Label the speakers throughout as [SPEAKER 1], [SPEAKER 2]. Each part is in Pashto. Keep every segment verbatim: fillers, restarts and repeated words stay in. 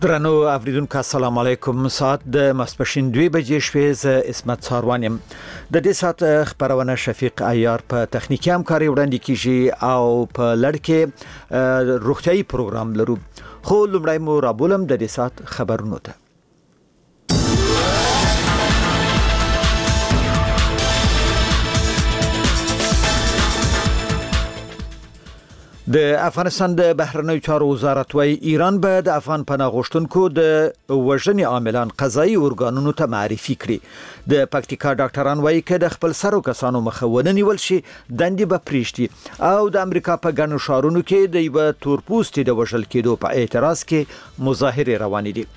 [SPEAKER 1] درنو اوریدونکو السلام علیکم. ساعت د ماسپښین دوه بجې شوې. ز اسمت ساروان یم. د دې ساعت خبرونه شفیق عیار په تخنیکی همکاري وړاندې کیږي او په لړ کې روغتيایي پروګرام لرو. خو لومړی مو رابولم د دې ساعت خبرونه ته. د افغانستان د بهرنیو چارو وزارت وايي ایران به د افغان پناه غوښتونکو د وژنې عاملان قضایي ارګانونو ته معرفي کړي. د پکتیکا ډاکټران وايي چې د خپل سرو کسانو مخه ونیول شي دندې به پریشتي او د امریکا په ګڼو شهرونو کې د یو تورپوستي د وژل کېدو په اعتراض کې مظاهره روانې دي.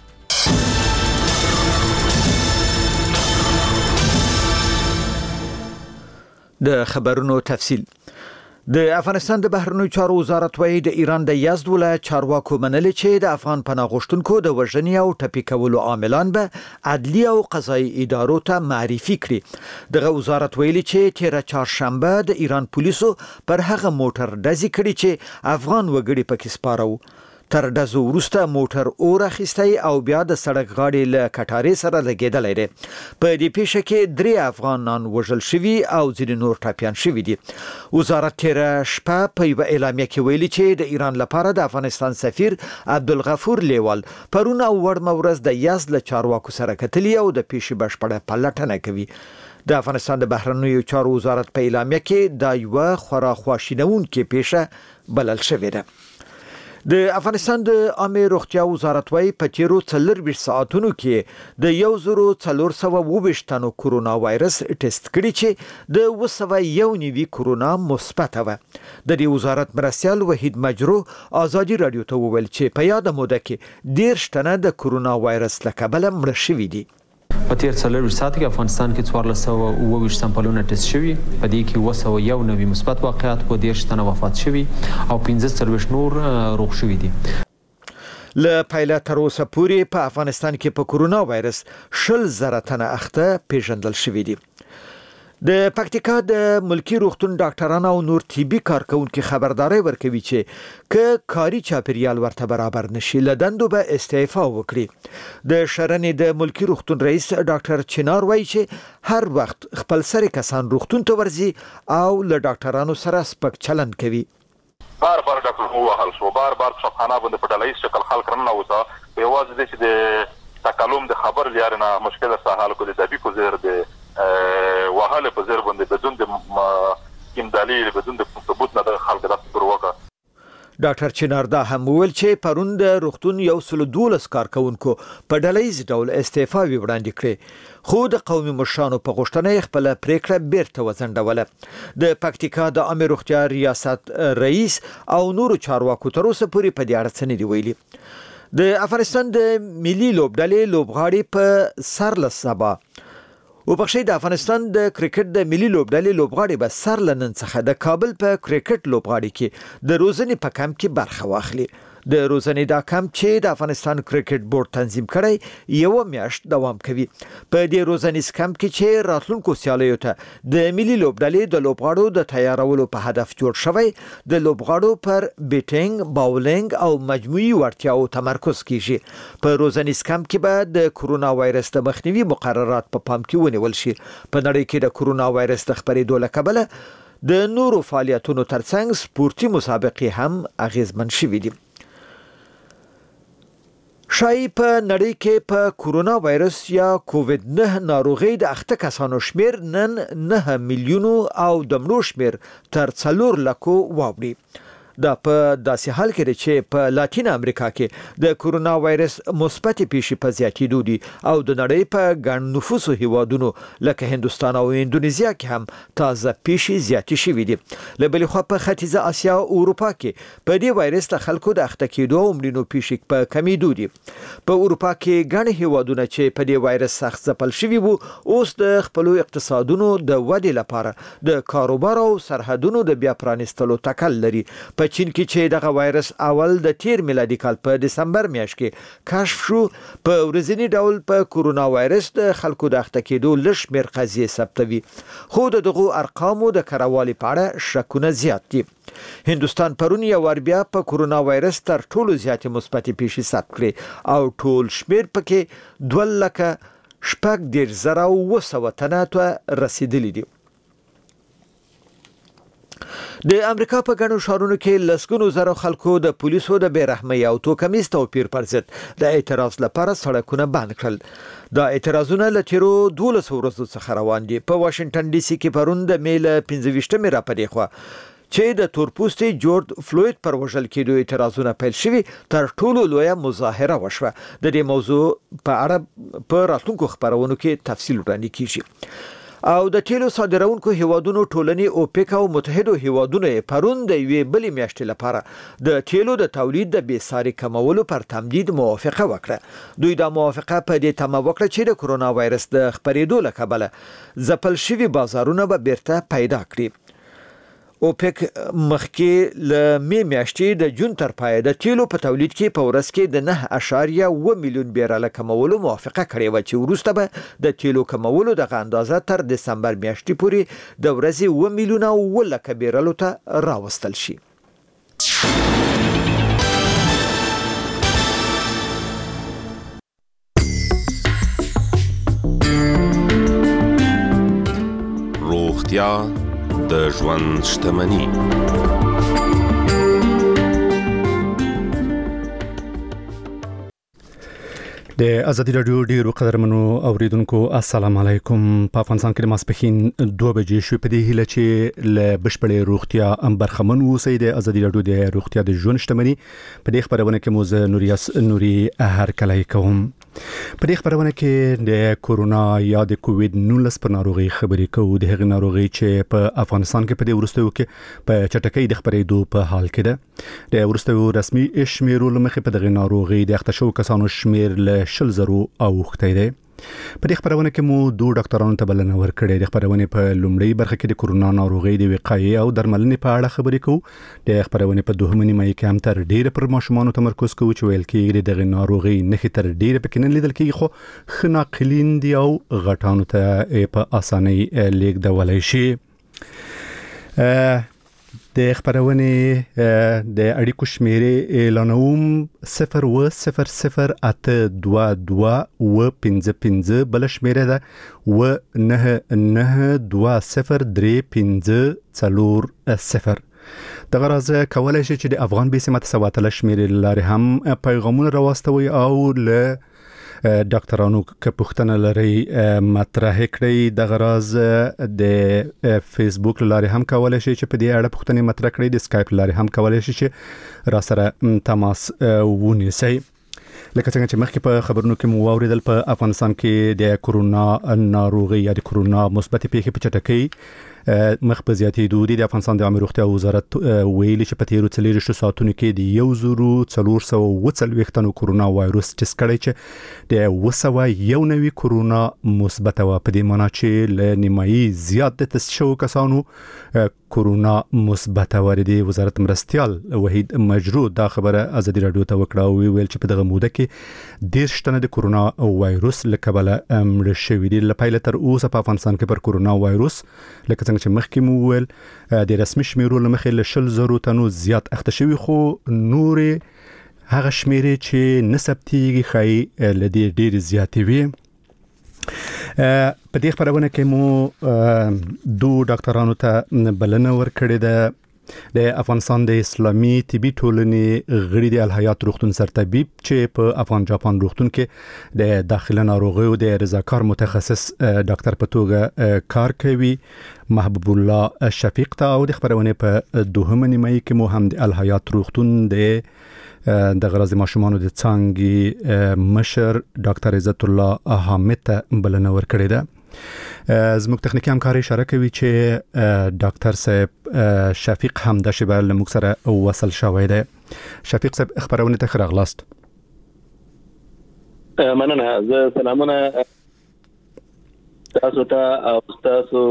[SPEAKER 1] د خبرونو تفصیل. د افغانستان د بهرنیو چارو وزارت وايي د ایران د یزد ولایت چارواکو منلي چې د افغان پناه غوښتونکو د وژنې او ټپي کولو عاملان به عدلي او قضایي ادارو ته معرفي کړي. دغه وزارت ویلي چې تیر چهارشنبه د ایران پولیسو پر هغه موټر ډزې کړي چې افغان وګړي پکې سپاره. تر ډزو وروسته موټر اور اخیستی او بیا د سړک غاړې له کټارې سره لګیدلی دی. په دې پیښه کې درې افغانان وژل شوي او ځینې نور ټپیان شوي دي. وزارت تیر شپه په یوه اعلامیه کې ویلي چې د ایران لپاره د افغانستان سفیر عبدالغفور لیوال پرون او وړمه ورځ د یزد له چارواکو سره کتلي او د پیښې بشپړه پلټنه کوي. د افغانستان د بهرنیو چارو وزارت په اعلامیه کې دا یوه خورا خواشینونکې پیښه بلل شوې ده. د افغانستان د عامه روغتیا وزارت وايي په تیرو څلورویشت ساعتونو کې د یو زرو څلور سوه اووه ویشت تنو کورونا وایرس ټیسټ کړي چې د اوه سوه یو نوي کورونا مثبت و. د دې وزارت مرستیال وحید مجرو ازادي رادیو ته وویل چې په یاد موده کې دېرش تنه د کورونا وایرس له کبله مړه شوي دي.
[SPEAKER 2] په تیر څلورویشت ساعت کې افغانستان کې څوارلس سوه اووه ویشت سمپلونه ټیسټ شوي. په دې کې اوه سوه یو نوي مثبت واقعات و دېرش تنه وفات شوي او پنځه څلوېښت نور روغ شوي دي.
[SPEAKER 1] له پیله تر اوسه پورې په افغانستان کې په کورونا وایرس شل زره تنه اخته پیژندل شوي دي. د پکتیکا د ملکی روغتون ډاکټران او نور طبي کارکونکو خبرداري ورکوي چې ک کاري چاپیریال ورته برابر نشي لدندو به استعفا وکړي. د شرنې د ملکی روغتون رئیس ډاکټر چنار وایي چې هر وخت خپل سره کسان روغتون ته ورځي او له ډاکټرانو سره سپک چلند کوي.
[SPEAKER 3] بار بار ډاکټر هو حل شو بار بار صفحانه باندې په ډلایي شکل خلک رانه وځه په یوازې د چې د تکلم د خبر لیارنه مشکل سره حل کول د بي کو زیر د وهاله په زیر باندې بدون د کوم دلیل بدون د ثبوت نه د خلک د پر وکړه.
[SPEAKER 1] ډاکټر چنار دا هم ویل چې پرون د روغتون یو سل دولس کارکونکو په ډلهیز ډول استعفا وړاندې کړې خو د قومي مشرانو په غوښتنه خپل پریکړه بیرته وځنډوله. د پکتیکا د عامه روغتیا ریاست رئیس او نورو چارواکو تر اوسه پورې په دې اړه څه نه دی ویلي. د افغانستان د ملي لوبډلې لوبغاړي په سرلس سبا او په د افغانستان د کرکټ د ملي لوبډلې لوبغاړي به سر لنن څخه د کابل په کرکټ لوبغاړي کې د روزنې په کمپ کې برخه واخلي. د روزنې دا کمپ چې د افغانستان کرکټ بورډ تنظیم کړی یو میاشت دوام کوي. په دې روزنیز کمپ کې چې راتلونکو سیالیو ته د ملي لوبډلې د لوبغاړو د تیارولو په هدف جوړ شوی د لوبغاړو پر بیټینګ، باولینګ او مجموعي وړتیاو تمرکز کیږي. په روزنیز کمپ کې به د کورونا وایرس د مخنیوي مقررات په پام کې ونیول شي. په نړۍ کې د کورونا وایرس د خپرېدو له کبله د نورو فعالیتونو ترڅنګ سپورتي مسابقې هم اغیزمن شوي دي. شای په نړۍ کې په کورونا وایرس یا کووید نه ناروغي د اخته کسانو شمیر نن نه میلیونو او د مړو شمیر تر څلور لکو واوړي. دا په داسې حال کې چې په لاتین امریکا کې د کورونا وایرس مثبت پیښې په زیاتېدو دي او د نړۍ په ګڼ نفوسو هیوادونو لکه هندوستان او اندونیزیا کې هم تازه پیښې زیاتې شوې دي. له بلې خوا په ختیځه اسیا او اروپا کې په دې وایرس له خلکو د اخته کېدو او مړینو پیښې په کمیدو دي. په اروپا کې ګڼ هیوادونه چې په دې وایرس سخت ځپل شوي وو اوس د خپل اقتصادونو د ودې لپاره د کاروبار او سرحدونو د بیا پرانیستلو تکل لري. په چین کې چې دغه وایرس اول د تیر میلادي کال په دسمبر میاشت کې کشف شو په ورځنی ډول په کورونا وایرس د خلکو د اخته کېدو لږ شمېر قضیې ثبتوي خو دغه ارقامو د کروالي په اړه شکونه زیات دي. هندستان پرون یو ور بیا په کورونا وایرس تر ټولو زیاتې مثبتې پیښې ثبت کړې او ټول شمیر پکې دوه لکه شپږ دېرش زره اوه سوه تنه ته رسیدلی دي. د امریکا په ګڼو ښارونو کې لسګونو زره خلکو د پولیسو د بیرحمۍ او توکمیز توپیر پر ضد د اعتراض لپاره سړکونه بند کړل. دا اعتراضونه له تیرو دولسو ورځو څخه روان دي. په واشنگټن ډي سي کې پرون د مې له پنځه ویشتمې راپدې خوا چې د تورپوستي جورج فلوید پر وژل کېدو اعتراضونه پیل شوي تر ټولو لویه مظاهره وشوه. د دې موضوع په اړه په راتلونکو خبرونو کې تفصیل وړاندې کیږي. او د تیلو صادرونکو هیوادونو ټولنې اوپیک او متحدو هیوادونو پرون د یوې بلې میاشتې لپاره د تیلو د تولید د بېساري کمولو پر تمدید موافقه وکړه. دوی دا موافقه په دې تمه وکړه چې د کورونا وایرس د خپرېدو له کبله ځپل شوي بازارونه به بیرته پیدا کړي. اوپیک مخکې له مې میاشتې د جون تر پایه د تیلو په تولید کې په ورځ کې د نه اعشاریه اوه میلیون بیرله کمولو موافقه کړې وه چې وروسته به د تیلو کمولو دغه اندازه تر دسمبر میاشتې پورې د ورځې اوه میلیونه اوه لکه بیرلو ته راوستل شي.
[SPEAKER 4] روغتیا د ژوند شتمني.
[SPEAKER 5] د ازادي رادیو ډیرو قدرمنو اوریدونکو السلام علیکم. په افغانستان کې د ماسپښین دوه بجې شوې. په دې هیله چې له بشپړې روغتیا برخمن اوسئ. د ازادي رادیو د روغتیا د ژوند شتمني په دې خبرونه کې مو زه نوریاس نوري هرکلی کوم. په دې خبرونه کې د کورونا یا د کووډ نولس پر ناروغي خبرې کوو. د هغې ناروغي چې په افغانستان کې په دې وروستیو کې په چټکۍ د خبرېدو په حال کې ده. د وروستیو رسمي شمیرو له مخې په دغه ناروغي د اخته شوو کسانو شمیر له شل زرو اوښتی دی. په دې خبرونه کې مو دوه ډاکټرانو ته بلنه ورکړې. د خبرونې په لومړۍ برخه کې د کورونا ناروغي د وقایې او درملنې په اړه خبرې کوو. د خبرونې په دوهمه نیمه کې هم تر ډیره پر ماشومانو تمرکز کوو چې ویل کېږي دغه ناروغي نښې تر ډیره پکې نه لیدل کېږي، خو ښه ناقلین دي او غټانو ته په اسانۍ لیږدولی شي. د خبرونې د اړیکو شمیرې اعلانوم صفر و صفر صفر اته دوه دوه و پنځه پنځه. بل شمیره ده و نه نه دوه صفر درې پنځه څلور صفر. دغه راز کولای شي چې د افغان بیسمت سواتله شمیرې لارې هم پیغامونه راواستوي او له ډاکټرانو که پوښتنه لري مطرح کړئ. دغه راز د فیسبوک لارې هم کولای شي چې په دې اړه پوښتنې مطرح کړئ. د سکایپ لارې هم کولای شي چې را سره تماس ونیسئ. لکه څنګه چې مخکې په خبرونو کې مو واوریدل په افغانستان کې د کورونا ناروغي یا د کورونا مثبت پیښې په چټکۍ مخ په زیاتېدو دي. د افغانستان د عامه روغتیا وزارت ویلي چې په تیرو څلېرویشتو ساعتونو کې د یو زرو څلور سوه اووه څلوېښت تنو کورونا وایروس ټسټ کړی چې د اووه سوه یو نوي کورونا مثبته وه. په دې معنا چې له نیمایي زیات د ټسټ شوو کسانو کورونا مثبته وه. د وزارت مرستیال وحید مجرو دا خبره ازادي رادیو ته وکړه او ویل چې په دغه موده کې دېرش تنه د کورونا وایروس له کبله مړه شوي دي. له پیله تر اوسه په افغانستان کې پر کورونا وایروس لکه څنګه چې مخکې مو وویل د رسمي شمیرو له مخې له شل زرو تنو زیات اخته شوي، خو نورې هغه شمیرې چې نه ثبتېږي ښایي له دې ډېرې زیاتې وي. په دې خبرونه کې مو دوه ډاکټرانو ته بلنه ورکړې ده. د افغانستان د اسلامي طبي ټولنې غړي د الحیات روغتون سرطبیب چې په افغان جاپان روغتون کې د داخله ناروغیو د رضاکار متخصص ډاکټر په توګه کار کوي، محبوب الله شفیق ته. او د خبرونه په دوهمه نیمه کې مو هم د الحیات روغتون د د غرض ماشومانو د څانګې مشر ډاکټر عزت الله حامد ته بلنه ورکړې ده. زموږ تخنیکی همکار اشاره کوي چې ډاکټر صاحب شفیق هم د شبه له موږ سره وصل شوی دی. شفیق صاحب خبرونه ته ښه راغلاست.
[SPEAKER 6] مننه. زه سلامونه تاسو ته او تاسو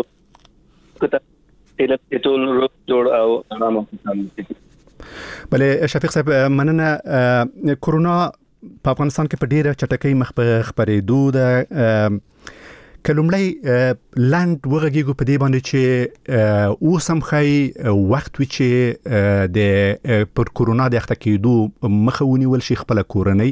[SPEAKER 6] ته ټول روغ جوړ او آرام اوسئ.
[SPEAKER 5] بلې شفیق صاحب مننه. کورونا په افغانستان کې په ډیره چټکۍ مخ په خبرېدو ده. کلمړی لاند وغږیږو په دې باندې چې اوس هم خی وخت وی چې د پر کورونا د اخته کېدو مخاوني ول شي خپل کورنۍ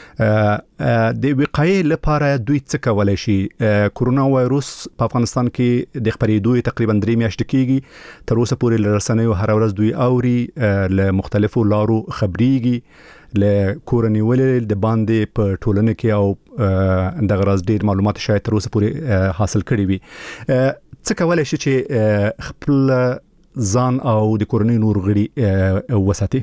[SPEAKER 5] د وقایې لپاره دوی څه کولای شي. کورونا وایروس په افغانستان کې د خپرېدو تقریبا درې میاشتې کېږي، تر اوسه پورې لرسنیو هر ورځ دوی اوري له مختلفو لارو خبريږي، له کورنۍ ولې د باندې په ټولنه کې او د غرض ډیر معلومات شاید تر اوسه پورې حاصل کړي وي. څه کولای شي چې خپل ځان او د کورنۍ نور غړي وساتي؟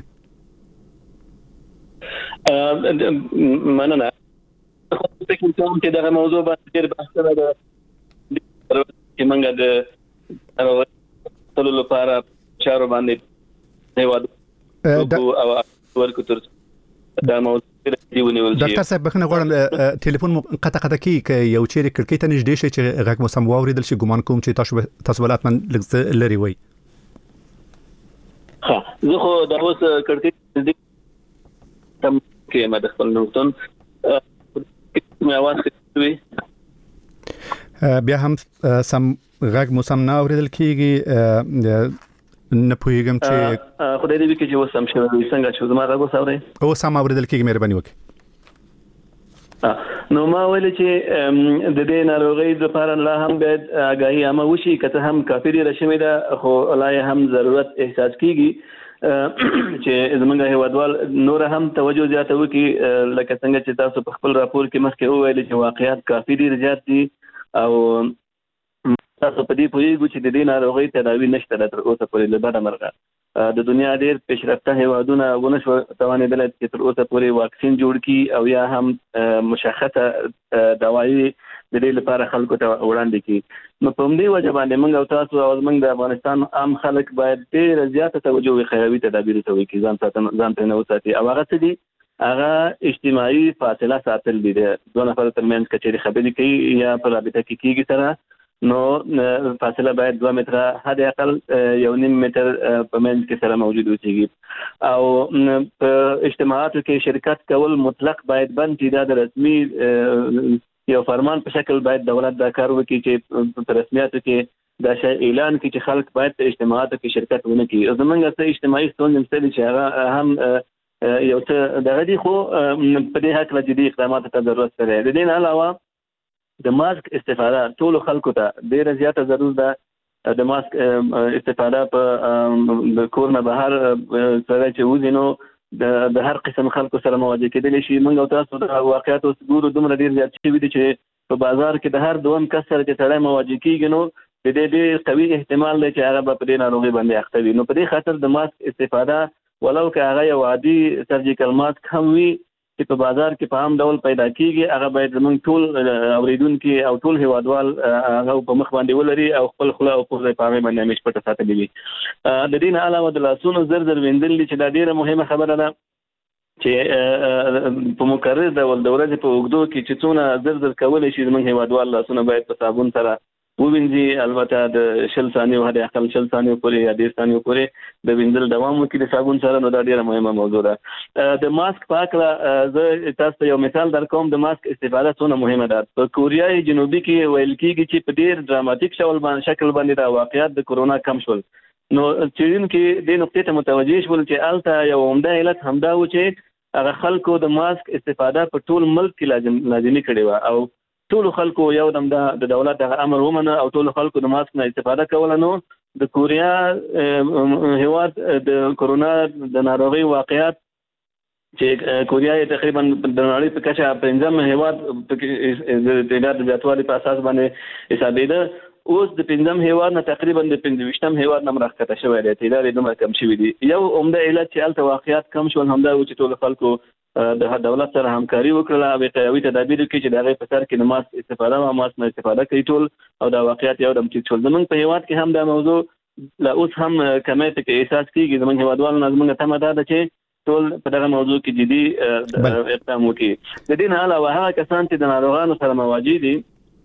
[SPEAKER 6] مننه. خو فکر کوم چې دغه موضوع باندې ډیر بحث ده چې موږ د ټولو لپاره چارو باندې هیواد او ورکو تر دا موضوع دی ونیول شي.
[SPEAKER 5] ډاکټر صاحب بخنه غواړم ټلیفون مو قطع قطع کی ک یو چیرې کړکۍ ته نږدې شي چې غږ مو سم واوریدل شي. ګمان کوم چې تاسو تاسو ولات من لري وي.
[SPEAKER 6] ها زه خو دا اوس کړکۍ تم کې ما د خپل نوټون مې اواز کوي
[SPEAKER 5] بیا هم سم غږ مو سم نه اوریدل کیږي. نه پوهیږم چې
[SPEAKER 6] خدای دې وکړي چې وسم شي څنګه چې زما غږ وساوري
[SPEAKER 5] او سم اوریدل کیږي. مهرباني وکړئ.
[SPEAKER 6] نو ما ویل چې د دې ناروغي لپاره لا هم باید آگاهي عامه وشي، کته هم کافي رسمي ده خو لا هم ضرورت احساس کیږي چې زمونږ هیوادوال نور هم توجه زیاته وکړي. لکه څنګه چې تاسو په خپل راپور کې مخکې وویل چې واقعیت کافي ډیر زیات دي او تاسو په دې پوهیږئ چې د دې ناروغي تداوی نشته تر اوسه پورې له بده مرغه. د دنیا ډېر پیشرفته هیوادونه ونشو توانېدل چې تر اوسه پورې واکسین جوړ کړي او یا هم مشخصه دوايي د دې لپاره خلکو ته وړاندې کړي. نو په دې وجه باندې موږ او تاسو او موږ د افغانستان عام خلک باید ډېر زیاته توجه وکړي تدابیر ته وکړي، ځان ساتن ځان ته نه وساتي. او هغه څه دي هغه اجتماعي فاصله ساتل دي. د دوه نفر ترمنځ کچېرې خبرې کوي یا په رابطه کې کېږي سره نو فاصله باید دوه متره حد اقل یو نیم متر په منځ کې سره موجود وي. او په اجتماعاتو کې شرکت کول مطلق باید بند شي. دا د رسمي یو فرمان په شکل باید دولت دا کار وکړي چې په رسمیاتو کې دا شی اعلان کړي چې خلک باید په اجتماعاتو کې شرکت ونه کړي. زمونږ څه اجتماعي ستونزې مستلي چې هغه هم یو څه دغه دي خو په دې حق له جدي اقداماتو ته ضرورت لري. د دې نه علاوه د ماسک استفاده ټول خلکو ته ډیره زیاته ضرورت ده. د ماسک استفاده په کور نه بهر سره چې وځي نو د هر قسم خلکو سره مواجه کېدلی شي. موږ او تاسو د واقعیت اوس ګورو دومره ډیر زیات شوي دي چې په بازار کې د هر دوم کس سره چې سړی مواجه کېږي نو د دې ډېر قوي احتمال دی چې هغه به په دې ناروغۍ باندې اخته وي. نو په دې خاطر د ماسک استفاده ولو که هغه یو عادي سرجیکل ماسک هم وي چې په بازار کې په عام ډول پیدا کیږي، هغه باید زموږ ټول اوریدونکي او ټول هیوادوال هغه په مخ باندې ولري او خپل خوله او پوزه په هغه باندې همیش پټه ساتلې وي. د دې نه علاوه د لاسونو زر زر وینځل چې دا ډیره مهمه خبره ده چې په مقرر ډول د ورځې په اوږدو کې چې څونه زر زر کولی شي زموږ هیوادوال لاسونه باید په صابون سره ووینځي. البته د شل ثانیو حد اقل شل ثانیو پورې یا ډېر ثانیو پورې د وینځل دوام وکړي د صابون سره. نو دا ډیره مهمه موضوع ده. د ماسک په هکله زه تاسو ته یو مثال درکوم د ماسک استفاده څونه مهمه ده. په کوریای جنوبي کې ویل کېږي چې په ډېر ډراماتیک شکل باندې شکل باندې دا واقعیت د کورونا کم شول. نو څېړونکي دې نقطې ته متوجه شول چې هلته یو عمده علت همدا و چې هغه خلکو د ماسک استفاده په ټول ملک کې لازم لازمي کړې وه او ټول خلکو یو دم د دولت دغه امر ومنه او ټول خلکو د ماسک نه استفاده کوله. نو د کوریا هیواد د کورونا د ناروغي واقعیت چې کوریا تقریبا د نړۍ په کچه پنځم هیواد د تعداد زیاتوالي په اساس باندې حسابېده. اوس د پنځم هیواد نه تقریبا د پنځویشتم هیواد نه راښکته شوی دی. تعداد یې دومره کم شوي دي. یو عمده علت چې هلته واقعیت کم شول همدا و چې ټول خلکو د دولت سره همکاري وکړله او وقایوي تدابیر وکړي چې د هغې په سر کې د ماسک استفاده او ماسک نه استفاده کوي ټول او دا واقعیت یو دم ټیټ شول. زموږ په هیواد کې هم دا موضوع لا اوس هم کمی پکې احساس کېږي. زموږ هیوادوالو نه زموږ تمه دا ده چې ټول په دغه موضوع کې جدي اقدام وکړي. د دې نه علاوه هغه کسان چې د ناروغانو سره مواجه دي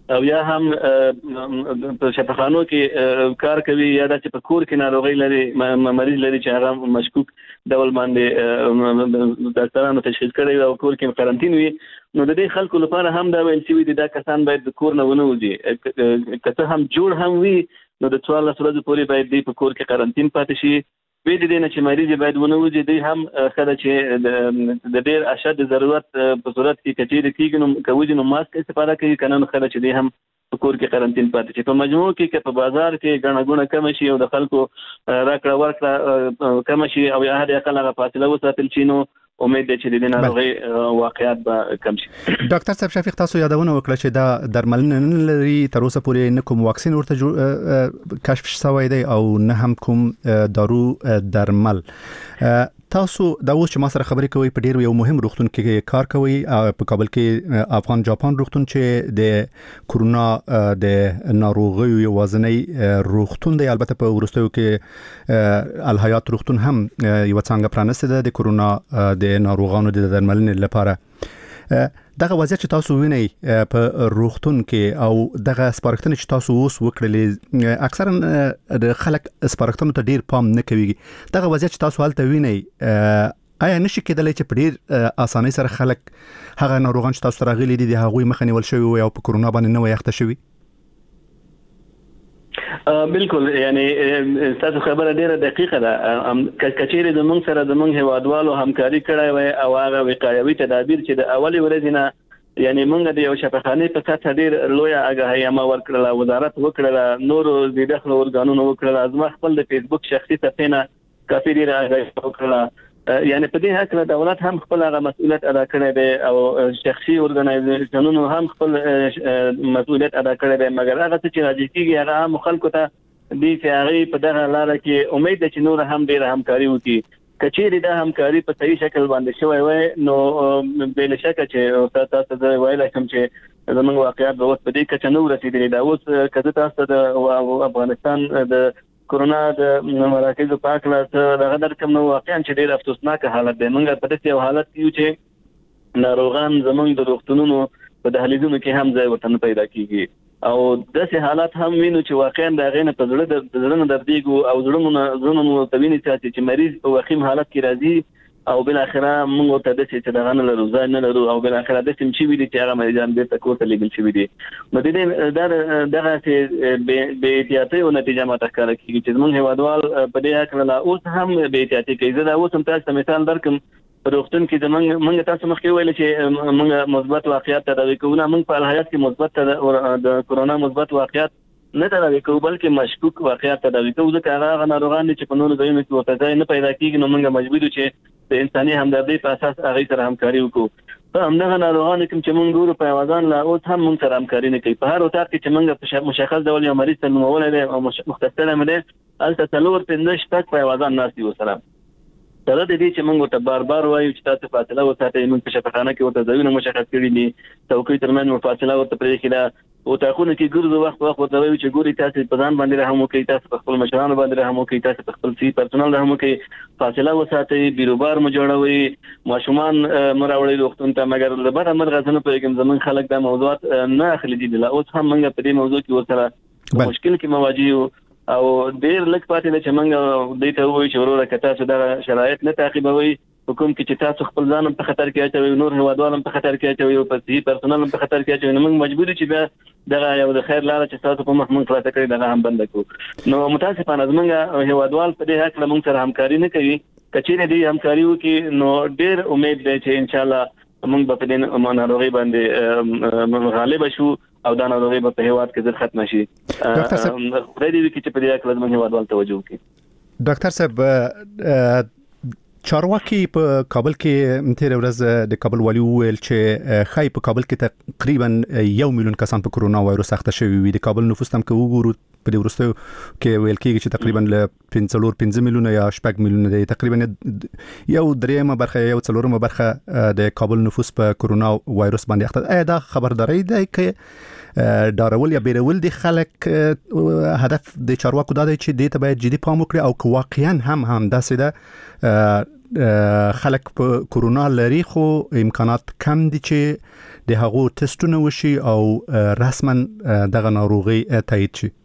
[SPEAKER 6] او یا هم په شفاخانو کې کار کوي یا د په کور کې ناروغي لري مریض لري چې هغه مشکوک ډول باندې ډاکټرانو تشخیص کړی او کور کې قرنټین وي نو د دې خلکو لپاره هم دا ویل شوی دي دا کسان باید د کور نه ونه وځي کته هم جوړ هم وي نو د څوارلس ورځې پورې باید دی په کور کې قرنټین پاتې شي به دې نه چې مریض باید ونه وځي دی هم خله چې د ډېر اشد ضرورت په صورت کې کچېر کېږي نو کوي نو ماسک استفاده کوي کنه نو خله چې دی هم په کور کې قرنټین پاتې شي په مجموع کې چې په بازار کې ګڼه ګوڼه کم شي او د خلکو راکړه ورکړه کم شي او یا هر اقل هغه فاصله وساتل شي نو امید ده چې د ناروغي واقعیت به کم شي.
[SPEAKER 5] ډاکټر صاحب شفیق تاسو یادونه وکړه چې دا درملنه نه لري تر اوسه پورې نه کوم واکسین ورته کشف شوی دی او نه هم کوم دارو درمل. تاسو دا اوس چې ما سره خبرې کوي په ډیر یو مهم روغتون کې کار کوي په کابل کې افغان جاپان روغتون چې د کورونا د ناروغي یوازنی روغتون دی البته په ورستیو کې الحیات روغتون هم یو څنګه پرانسته ده د کورونا د ناروغانو د درملنې لپاره. دغه وضعیت چې تاسو وینئ په روغتون کې او دغه سپارښتنې چې تاسو اوس وکړلې اکثرا د خلک سپارښتنو ته ډیر پام نه کوي دغه وضعیت چې تاسو هلته وینئ آیا نشي کېدلی چې په ډیر اسانۍ سره خلک هغه ناروغان چې تاسو ته راغلي دي د هغوی مخه نیول شوی وي او په کورونا باندې نه وي اخته شوي؟
[SPEAKER 6] بالکل یعنی تاسو خبره ډیره دقیقه ده کچېرې د موږ سره د موږ هیوادوالو همکاري کړې وي او هغه وقایوي تدابیر چې د اولي ورځې نه یعنی موږ د یو شفاخانه په سطح ډیر لوی اگاهی ما ورکړله وزارت وکړله نور د داخله ورګانونو وکړله ازما خپل د فیسبوک شخصي صفحه نه کافي ډیر اگاهی وکړله یعنی په دې حق له دولت هم خپل هغه مسؤلیت ادا کړی دی او شخصي ارګنایزیشنونو هم خپل مسؤلیت ادا کړی دی مګر هغه چې راځي کیږي هغه هم خلکو ته دې چې هغه په دغه لار کې امید ده چې نور هم ډیر همکاري وکړي کچېرې د همکاري په صحیح شکل باندې شوی وای نو بل شک چې تاسو د ویل کوم چې زموږ واقعیت به اوس په دې کې نو رسیدلی دا اوس کله تاسو د افغانستان د کورونا د مراکز په اړه دغه درکم نو واقعا چې ډیر افسوسناک حالت دی موږ په دې یو حالت کې یو چې ناروغان زموږ د روغتونونو په دهلیزونو کې هم ځای ورته پیدا کیږي او داسې حالات هم وینو چې واقعا د غینه په زړه د زړه نه دردیږي او زړه زړه تویني چې مریض په وخیم حالت کې راځي او بل اخره موږ ته د چې دغه نه لرو ځای نه لرو او بل اخره د سیم چې ویلي چې هغه مریضان به تکو ته لګل شي دي نو د دې دا دغه چې به احتیاطي او نتیجه ماته کار کوي چې موږ هیوادوال په دې اړه لا اوس هم به احتیاطي کوي زه دا اوس هم تاسو مثال درکم روغتون کې د موږ موږ تاسو مخکې ویل چې موږ مثبت واقعیت تداوی کوو موږ په الحیات کې مثبت د کورونا مثبت واقعیت نه تداوی کوو بلکې مشکوک واقعیت تداوی کوو ځکه هغه ناروغان چې په نورو ځایونو کې ورته نه پیدا کیږي نو موږ مجبور یو چې د انساني همدردۍ په اساس هغه سره همکاري وکړو په همدغه ناروغان کوم چې موږ ګورو په اوازان لا اوس هم موږ سره همکاري نه کوي په هر وخت کې چې موږ په مشخص ډول یو مریض ته نومول دي او مختصره مده الته څلور پنځه شپږ په اوازان ناسي وسره تر دې چې موږ ته بار بار وایو چې تاسو فاصله وساتئ موږ په شفاخانه کې ورته ځایونه مشخص کړی دي توقي ترمن فاصله ورته پرې کړه او تاخونه کې ګرځو وخت وخت ورته وایو چې ګوري تاسو په ځان باندې رحم وکړئ تاسو په خپل مشرانو باندې رحم وکړئ تاسو په خپل سي پرسونل رحم وکړئ فاصله وساتئ بیروبار مو جوړوي ماشومان مراوړي وختون ته مګر لبره مرغزنه په کوم زمون خلک د موضوعات نه اخلي دي لا اوس هم موږ په دې موضوع کې ورسره مشکل کې مواجه او ډیر لږ پاتې ده چې موږ دې ته وایو چې وروره که تاسو دا شرایط نه تعقیبوي حکوم کې چې تاسو خپل ځان په خطر کې اچوي نور هوادوالم په خطر کې اچوي او په دې پرسونل په خطر کې اچوي نو موږ مجبور یو چې بیا دغه یو د خیر لاره چې تاسو په مخ موږ خلاص کړی دغه هم بند کړو نو متاسفانه زمونږ هوادوال په دې حق موږ سره همکاري نه کوي کچېره دې همکاري وکړي نو ډیر امید ده چې ان شاء الله موږ په دې ناروغي باندې غالب شو او دا ناروغي په هیواد کې زر ختم شي
[SPEAKER 5] ډاکټر صاحب
[SPEAKER 6] خدای دې وکړي چې په دې اړه موږ هیوادوال توجه وکړي
[SPEAKER 5] ډاکټر صاحب چارواکي په کابل کې تیر ورځ د کابل والی ویل چې خای په کابل کې تقریبا یو میلیون کسان په کورونا وایروس اخته شوي وي د کابل نفوس هم کې وګورو په دې ورستو کې ویل کېږي چې تقریبا ل پنځه میلیونه یا شپږ میلیونه دی تقریبا یو دریمه برخه یو څلورمه برخه د کابل نفوس په کورونا وایروس باندې اخته ایا دا خبرداري دی چې ډارول یا بیرول دي خلک هدف د چارواکو دا دی چې دې ته باید جدي پام وکړي او که واقعا هم هم داسې ده خلک په کورونا لري خو امکانات کم دي چې د هغو ټیسټونه وشي او رسما دغه ناروغي تایید شي.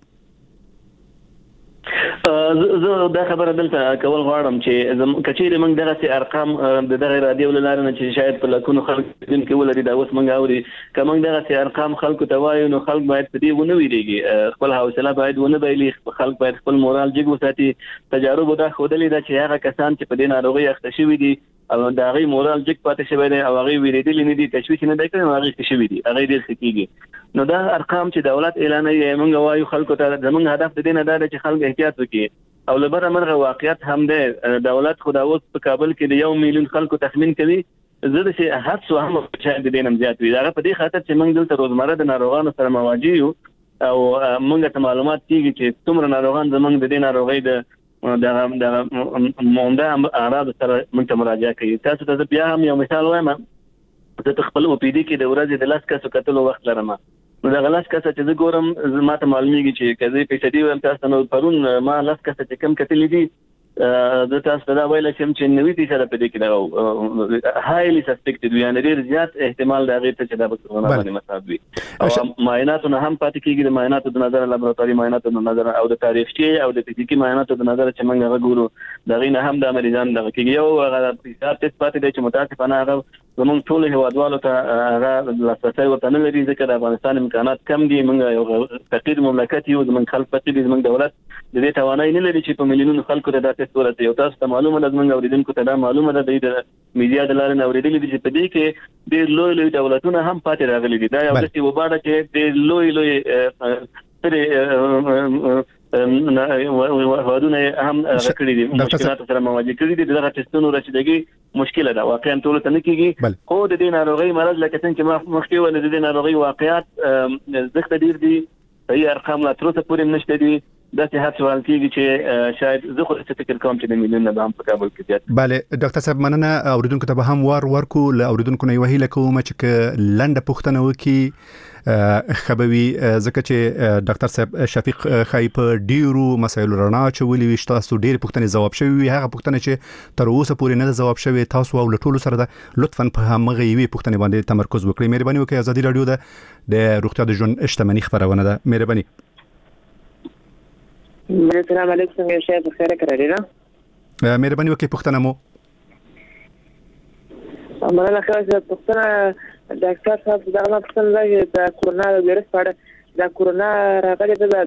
[SPEAKER 6] زه دا خبره دلته کول غواړم چې کچېره موږ دغه سي ارقام د دغه رادیو لاره نه چې شاید په لکونو خلک دین کې ولري دا اوس موږ اوري کوم دغه سي ارقام خلکو ته وایو نو خلک باید په دې ونه ویریږي خپل حوصله باید ونه بایلي خلک باید خپل مورال جګ وساتي. تجارب دا خودلې دا چې هغه کسان چې په دې ناروغي اخته شوي دي او دا غي مورال جګ پاتې شوی دی او هغه ویریدل نه دي تشویش نه دی کړی هغه څه شوی دي هغه ډیر څه کیږي. نو دا ارقام چې دولت اعلان یې موږ وایو خلکو ته زموږ هدف د دې نه دا چې خلک احتیاط وکړي او لبره مرغه واقعیت هم ده دولت خدا اوس په کابل کې د یو میلیون خلکو تخمین کوي زه د څه حادثو هم شاید د دینم زیات وي دا په دې خاطر چې موږ دلته روزمره د ناروغانو سره مواجه یو او موږ ته معلومات کیږي چې څومره ناروغان زموږ د دې ناروغۍ د د د مونږه اعراض سره موږ ته مراجعه کوي. تاسو ته بیا هم یو مثال وایم زه خپل او پی ډی کې د ورځې د لاس کسو کتلو وخت لرم نو دا غلاس کسه چې زه ګورم ما ته معلومیږي چې کزي پیسې دی ول تاسو نو پرون ما لاس کسه چې کم کتلې دي د تاسو دا ویل چې نوې دي سره په دې کې دا هایلی سسپیکټډ وي یعنی ډیر زیات احتمال دا غیر ته چې دا به کرونا باندې مصاب وي او معاینات نه هم پاتې کیږي د معاینات د نظر لابراتواري معاینات د نظر او د تاریخچه او د فزیکی معاینات د نظر چې موږ غوړو دا غینه هم د مریضان د کیږي یو هغه حساب تست پاتې دی چې متاسفانه هغه زموږ ټول هوادوالو ته هغه لاسرسي ورته نه لري ځکه د افغانستان امکانات کم دي موږ یو فقیر مملکت یو زموږ خلک پاتې دي زموږ دولت د دې توانایي نه لري چې په میلیونونو خلکو ته دا تست ورته یو تاسو ته معلومه ده موږ اوریدونکو ته دا معلومه ده د میډیا د لارې اوریدلې دي چې په دې کې ډېر لوی لوی دولتونه هم پاتې راغلي دي دا یو څه وباده چې ډېر لوی لوی هوادونه هم راکړي دي مشکلات سره مواجه کړي دي دغه تستونو رسیدګي مشکله ده واقعا ټول ته نه کیږي خو د دې ناروغي مرض لکه څنګه چې مخکې ول د دې ناروغي واقعیت زخت ډیر دي صحیح ارقام لا تر اوسه پورې نشته دي دا چې هڅه وکړي کیږي چې شاید زه خو څه فکر کوم چې د میلیون نه هم په کابل کې زیات.
[SPEAKER 5] بله ډاکټر صاحب مننه اوریدونکو ته به هم وار ورکو له اوریدونکو نه وهیله کوم چې لنډه پوښتنه وکي خبوي ځکه چې ډاکټر صاحب شفیق خای په ډیرو مسایلو رڼا چولې وي تاسو ډیر پوښتنې جواب شوي وي هغه پوښتنه چې تر اوسه پورې نه جواب شوي تاسو او له ټولو سره ده لطفا په هغه یوې پوښتنې باندې تمرکز وکړئ. مهرباني وکړئ ازادي رادیو ده د روغتیا د ژوند اجتماعي خبرونه ده. مهرباني.
[SPEAKER 7] السلام علیکم یو شی په خیره کړی نه
[SPEAKER 5] مهرباني وکړئ پوښتنه مو
[SPEAKER 7] امره خلاص پوښتنه ډاکټر صاحب دا ما پوښتنه ده د کورونا وایرس په اړه دا کورونا راغلی ده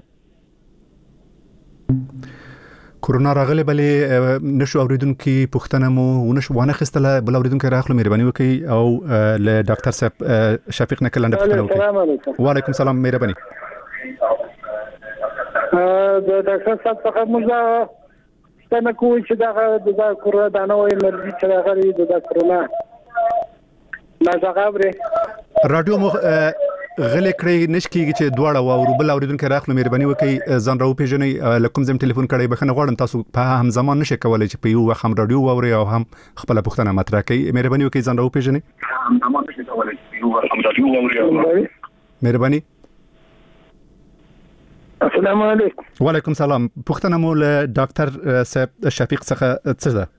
[SPEAKER 5] کورونا راغلی بلې نشو اوریدونکو پوښتنه مو ونشو وانه خستله بل اوریدونکو راخلو مهرباني وکړئ او له ډاکټر صاحب شفیق نه کلنده پوښتنه وکړئ. وعلیکم السلام مهرباني.
[SPEAKER 8] د ډاکټر صاحب څخه موږ ستنه کوی چې دا د کورونا د نوې مرضی چې راغلی د کورونا ما زغابره
[SPEAKER 5] رادیو مو غلې کړی نشکیږي چې دواړه واورو بل اوریدونکو راخلو مهرباني وکړئ ځان راو پیژنئ لکم زم ټلیفون کړی بخنه غواړم تاسو په هم زمان نشئ کولای چې په یو وخت هم رادیو واوري او هم خپل پوښتنه مطرح کړئ. مهرباني وکړئ ځان راو پیژنئ. هم زمان نشئ کولای چې په یو وخت هم رادیو واوري. مهرباني.
[SPEAKER 8] السلام علیکم.
[SPEAKER 5] وعلیکم السلام. پوښتنه مو له ډاکټر صاحب شفیق څخه څه ده؟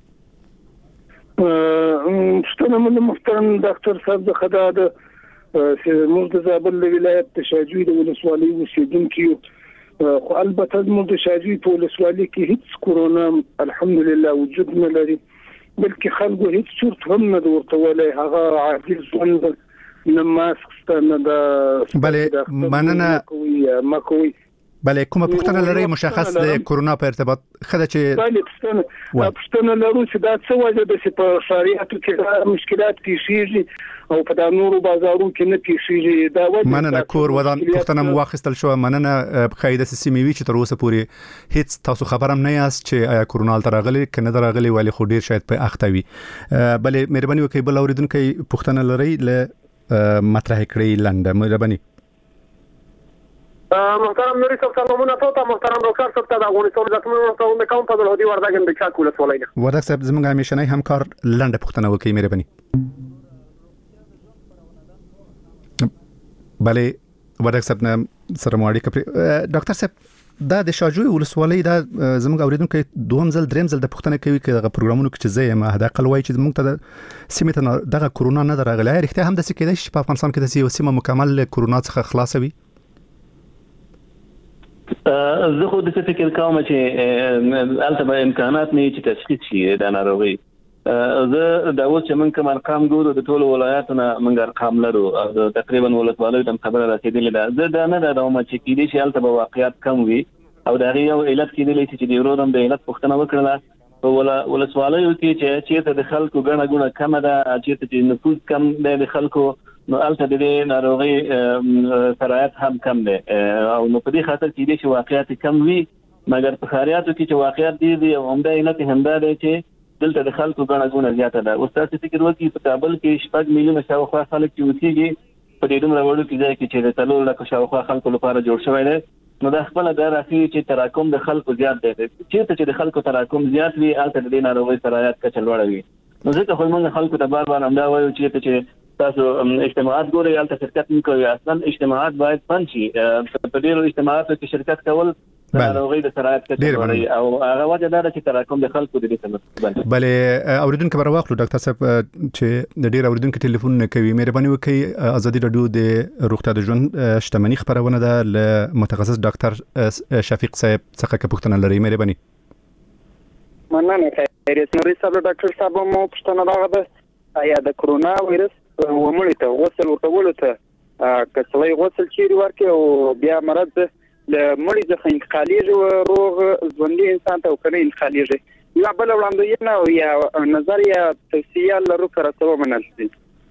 [SPEAKER 8] پوښتنه مو له محترم ډاکټر صاحب څخه ده چې موږ د زابل ولایت د شاجوی د ولسوالۍ اوسیدونکو خو البته موږ د شاجوی په ولسوالۍ کې هیڅ کورونا الحمدلله وجود نه لري بلکې خلکو هیڅ صورت هم نه ورته ولای هغه عاجز ژوند نه ماسک ستنه د
[SPEAKER 5] بله مننه
[SPEAKER 8] ما کوي
[SPEAKER 5] بله کومه پوښتنه لري مشخص د کورونا په ارتباط خدای چې
[SPEAKER 8] بله پوښتنه پوښتنه لرو چې دا څه وجه ده چې په شریعت کې مشکلات پیښیږي او په د نورو بازارو کې نه پیښیږي دا وجه
[SPEAKER 5] مننه کور ودان پوښتنه مو واخیستل شو مننه قاعده سیمه وی چې تر اوسه پورې هیڅ تاسو خبرم نه یاست چې آیا کورونا تر راغلی کنه دراغلی ولی خو ډیر شاید په اختوي. بله مهرباني وکړئ بل اوریدونکو پوښتنه لري له مطرح کړی لنډه. مهرباني.
[SPEAKER 9] محترم نوري صاحب سلامونه تاسو محترم ډاکټر صاحب ته د افغانستان د کومو ته کوم په دغه وردګ د چا کوله سوالینه
[SPEAKER 5] وردګ صاحب زموږ همیشنی همکار لنډه پوښتنه وکړي مهرباني. بله وردګ صاحب نه سره مو اړیکه ډاکټر صاحب دا د شاجوی ولسوالۍ دا زموږ اوریدونکو دوهم ځل دریم ځل د پښتنه کوي کې د پروګرامونو کې چې زه ما هدا قلوي چې موږ ته سیمه ته دغه کورونا نه درغلی رښتیا هم د څه کېدای شي په افغانستان کې د یو سیمه مکمل کورونا څخه خلاصوي
[SPEAKER 6] زه خو د څه فکر کوم چې البته به امکانات نه چې تشخیص شي د ناروغي زه دا اوس چې موږ کوم ارقام ګورو د ټولو ولایتونو موږ ارقام لرو او تقریبا ولسوالیو ته خبره رسیدلې ده زه دا نه دا کوم چې کېدې شي البته به واقعیت کم وي او دا یو علت کېدلی چې د ورودم د علت پوښتنه وکړه په ولا ولسوالیو کې چې چې د خلکو ګڼه ګڼه کم ده چې نفوذ کم دی د خلکو نو البته د ناروغي سرایت هم کم دی او نو په دې خاطر کې د واقعیت کم وي مګر په خاریاتو کې چې واقعیت دي دی عمده علت هم دا دی چې دلته د خلکو ګڼه ګڼه زیاته ده او تاسو فکر وکړئ په کابل کې شپږ میلیونه شاوخوا خلک چې اوسېږي په دې دومره وړو کې ځای کې چې د تلو لکه شاوخوا خلکو لپاره جوړ شوی دی نو دا خپل د راځي چې تراکم د خلکو زیات دی چې چې د خلکو تراکم زیات وي البته د ناروغي سرایت کچه لوړ وي نو ځکه خو موږ خلکو ته بار بار همدا وایو چې چې تاسو اجتماعات ګورئ البته شرکت نه کوي اصلا اجتماعات باید پنځي په ډیرو اجتماعاتو کې شرکت کول ناروغي د سرایت کچه لوړ او هغه وجه دا چې تراکم د خلکو د دې سبب
[SPEAKER 5] بلې اوریدونکو بر واخلو ډاکټر صاحب چې د ډیر اوریدونکو ټلیفون نه کوي مهرباني وکړئ ازادي رادیو د روغتیا د ژوند شتمنۍ خبرونه ده ل متخصص ډاکټر شفیق صاحب څخه پوښتنه لري مهرباني
[SPEAKER 10] مننه خیریت نوري صاحب ډاکټر صاحب مو پوښتنه راغله ده آیا د کرونا وایرس ومړی ته غسل ورکول ته کڅوړی غسل چیرې ورکې او بیا مرض د مړی څخه انتقالېږي روغ ژوندي انسان ته کنه انتقالېږي یا بل وړاندوینه او یا نظر یا توصیه لرو سره څه ومنل شي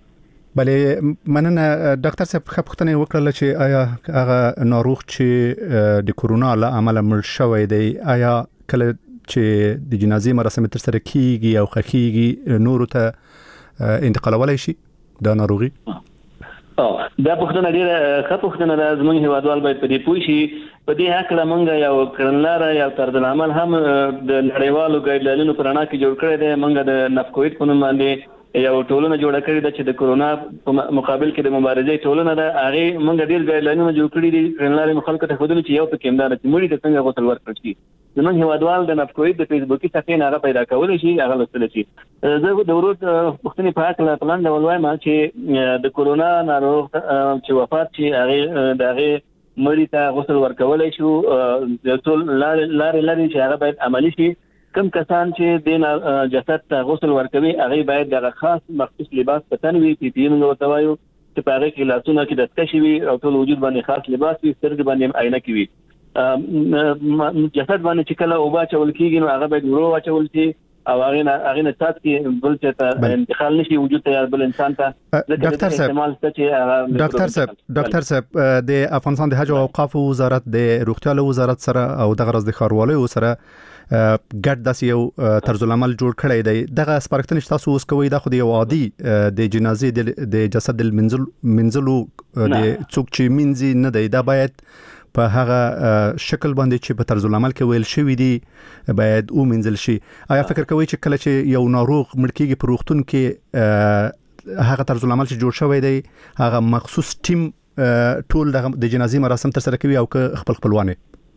[SPEAKER 5] بلې مننه ډاکټر صاحب خو پوښتنه وکړه چې آیا هغه ناروغ چې د کرونا له امله مړ شوی دی آیا کله چې د جنازې مراسم تر سره کیږي او خخیږي نور ته انتقالولای شي دا ناروغي
[SPEAKER 6] او دا پوښتنه ډیره ښه پوښتنه ده زموږ هیوادوال باید په دې پوه شي په دې هکله موږ یو کړنلاره یو طرز العمل هم د نړیوالو ګایډلاینونو په رڼا کې جوړ کړی دی موږ د نفکوید په نوم باندې یو ټولنه جوړه کړې ده چې د کرونا په مقابل کې د مبارزې ټولنه ده هغه موږ ډیر ګایډلاینونه جوړ کړي دي کړنلاره خلکو ته ښودل چې یو پکې امدار چې مړي د څنګه غوښتل ورکړي شي زموږ هیوادوال د نفکوید د فیسبوکي صفحې نه را پیدا کول شي هغه لوستل شي زه د ورود پښتني په حق لا پلان ډول وایم چې د کرونا ناروغ چې وفات شي هغه دغه مړي ته غسل ورکولای شو د ټول لارې لارې چې هغه باید عملی شي کوم کسان چې د جسد ته غسل ورکوي هغه باید د خاص مخصوص لباس په تن وي پی پی ای نو توایو چې په هغه کې لاسونه کې د تکشي وي او ټول وجود باندې خاص لباس وي سترګې باندې عینه کې وي جسد باندې چې کله اوبه چول کیږي نو هغه باید ورو واچول شي او هغه نه هغه نه تاسو کې بل څه انتقال نشي وجود ته بل انسان ته
[SPEAKER 5] ډاکټر صاحب ډاکټر صاحب ډاکټر صاحب د افغانستان د حج او اوقاف وزارت د روغتیا وزارت سره او د غرض د خاروالۍ سره ګډ داسې یو طرز العمل جوړ کړی دی دغه سپارښتنې چې تاسو اوس کوئ دا خو د یو عادي د جنازې د جسد د منځلو د څوک چې منځي نه دی دا باید په هغه شکل باندې چې په طرز العمل کې ویل شوی دی باید او منځل شي آیا فکر کوئ چې کله چې یو ناروغ مړ کېږي په روغتون کې هغه طرز العمل چې جوړ شوی دی هغه مخصوص ټیم ټول د جنازې مراسم تر سره کوي او که خپل خپلوانه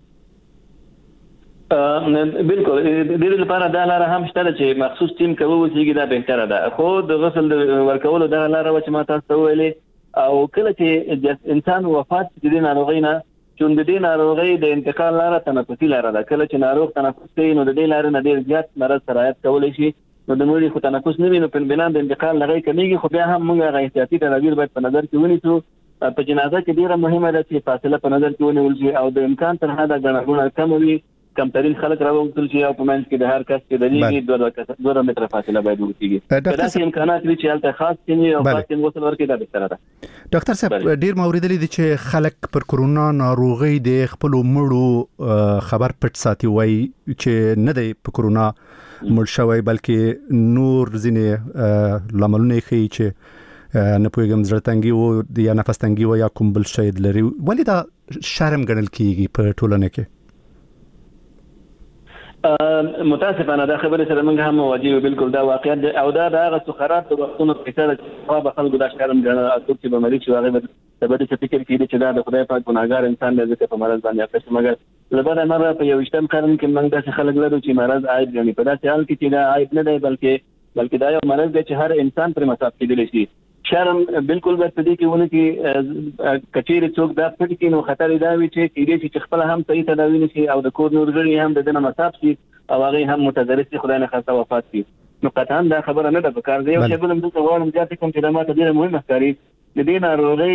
[SPEAKER 6] بالکل د دې لپاره دا لاره هم شته چې مخصوص ټیم کوي چې دا بهتره ده خو د غسل ورکولو دا لاره چې ما تاسو ویلې او کله چې انسان وفات د ناروغۍ نه چې د دې ناروغۍ د انتقال لاره تنفسي لاره ده کله چې ناروغ تنفس کوي نو د دې لاره نه ډیر زیات مرض سرایت کولی شي نو د مړي خو تنفس نه وي نو په بنا د انتقال لغې کمیږي خو بیا هم موږ غوښتي احتیاطي تدابیر باید په نظر کې ونیسو په جنازه کې ډیره مهمه ده چې فاصله په نظر کې ونیول شي او د امکان تر حده غنغونه کم وي کمترین خلک راوړل شي او په منځ کې د هر کس کې د دې دوه متره فاصله باید وکړي دا چې امکانات وي چې البته خاص کینی او خاص کین وصل ورکړي دا بهتره ده
[SPEAKER 5] ډاکټر صاحب ډیر موریدلی دي چې خلک پر کرونا ناروغي د خپل مړو خبر پټ ساتي وای چې نه دی په کرونا مړ شوی بلکې نور ځینې لاملونه کوي چې نه پوهیږم زړه تنګي او یا نفس تنګي او یا کوم بل شی لري ولې دا شرم ګڼل کیږي په ټولنه کې
[SPEAKER 6] متاسفانه دا خبره سره موږ هم مواجه بالکل دا واقعیت او دا د هغه سخرات د وختونو په څیر چې په خلکو دا ښکارم غواړي چې په مریض شو هغه د بده څه فکر کوي چې دا د خدای پاک ګناهګار انسان دی چې په مرض باندې اخته مګر لبدا مره په یو وشتم قرن کې موږ داسې خلک لرو چې مرض عیب غني په داسې حال کې چې دا عیب نه دی بلکې بلکې دا یو مرض دی چې هر انسان پر مصاب کېدلی شي شرم بالکل به دې کې ونه کې کچېره څوک دا پټ کې نو خطر دا وي چې کېږي چې خپل هم صحیح تداوی نشي او د کور نور غړي هم د دنه مصاب شي او هغه هم متضرر شي خدای نه خاصه وفات شي نو قطعا دا خبره نه ده په کار دی او چې بل هم څه غواړم چې کوم چې دا ماته ډیره مهمه ښکاري د دې ناروغي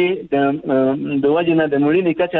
[SPEAKER 6] د وجنه د مړینې کچه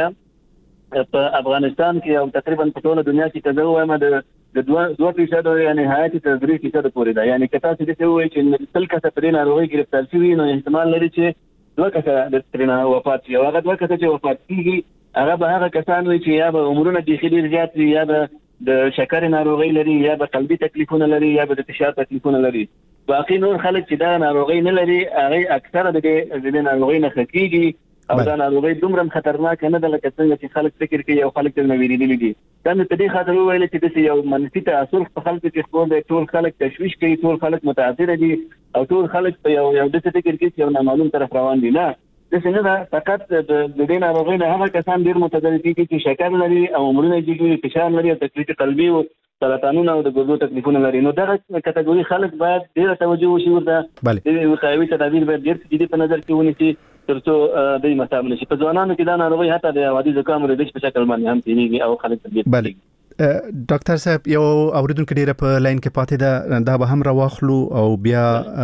[SPEAKER 6] په افغانستان کې او تقریبا په ټوله دنیا کې تداوی وایم د د دوه فیصد یعنی حیاتي تر درې فیصد پورې ده یعنی کته چې څه وایي چې تل کته پرې ناروغي گرفتار شي نو احتمال لري چې دوه کته د ترنه وفات شي او هغه دوه کته چې وفات کیږي هغه به هغه کسان وي چې یا به عمرونه د خیر زیات وي یا به د شکر ناروغي لري یا به قلبي تکلیفونه لري یا به د فشار تکلیفونه لري باقي نور خلک چې دا ناروغي نه لري هغه اکثره د دې ناروغي نه خکېږي او دا ناروغي دومره خطرناک نه ده لکه څنګه چې خلک فکر کوي او خلک تل ویریدلي دي دا په دې خاطر ویل چې د یو منفي تاثیر په خلکو کې خپل د ټول خلک تشویش کوي ټول خلک متاثر دي او ټول خلک په یو یو د څه فکر کوي چې یو نامعلوم طرف روان دي نه د څنګه دا فقط د دې ناروغي نه هغه کسان ډیر متضرر دي چې شکر لري او عمرونه دي فشار لري او تکلیف قلبي او سرطانونه او د ګردو تکلیفونه لري نو دا کټګوري خلک باید ډیر توجه وشي ورته د وقایوي تدابیر باید ډیر جدي په نظر کې ونیسي ترڅو د مصاب نشي په ځوانانو کې دا ناروغي حتی د عادي زکام او د دش په شکل باندې هم تیریږي او خلک تدبیر
[SPEAKER 5] بله ډاکټر صاحب یو اوریدونکو ډیره په لاین کې پاتې ده دا به هم راواخلو او بیا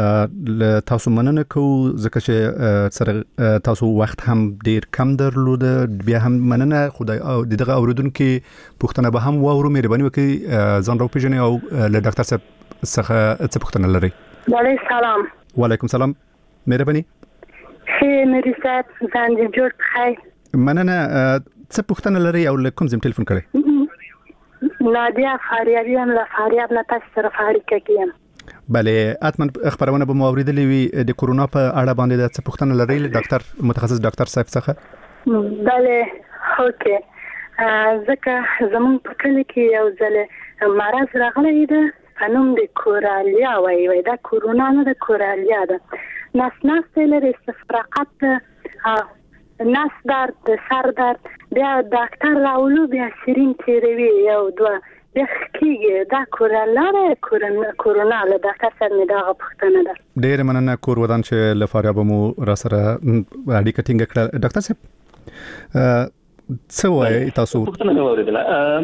[SPEAKER 5] تاسو مننه کو ځکه چې سره تاسو وخت هم ډیر کم درلود بیا هم مننه خدای او دغه اوریدونکو پوښتنه به هم واورو مهرباني وکړئ ځان راو پیژنئ او له ډاکټر صاحب څخه څه پوښتنه لرئ
[SPEAKER 11] وعلیکم سلام
[SPEAKER 5] وعلیکم سلام مهرباني
[SPEAKER 11] خیر مری صاحب ځان دې جوړ کړئ
[SPEAKER 5] مننه څه پوښتنه لرئ او له کوم ځای ټلیفون کړئ
[SPEAKER 11] نادیا فاریابی هم له فاریاب نه تاسو سره اړیکه کوم
[SPEAKER 5] بله اتمن خبرونه به مو اوریدلې وي د کورونا په اړه باندې د څه پوښتنه لرئ ډاکټر متخصص ډاکټر صاحب څخه
[SPEAKER 11] بله اوکې ځکه زمون په کلی کې یو ځل مرض راغلی دی په نوم د کورالیا وایي وایي دا کورونا نه ده کورالیا ده نس نس لري استفراقات نس درد سر درد بیا ډاکټر راولو بیا سرین تیروي یو دوه بیا کېږي دا کورونا ده کورونا له ډاکټر سره مې دغه پوښتنه ده
[SPEAKER 5] ډېره مننه کور ودان چې له فاریاب مو را سره اړیکه ټینګه کړه ډاکټر صاحب څه وایي تاسو
[SPEAKER 6] پوښتنه مې واورېدله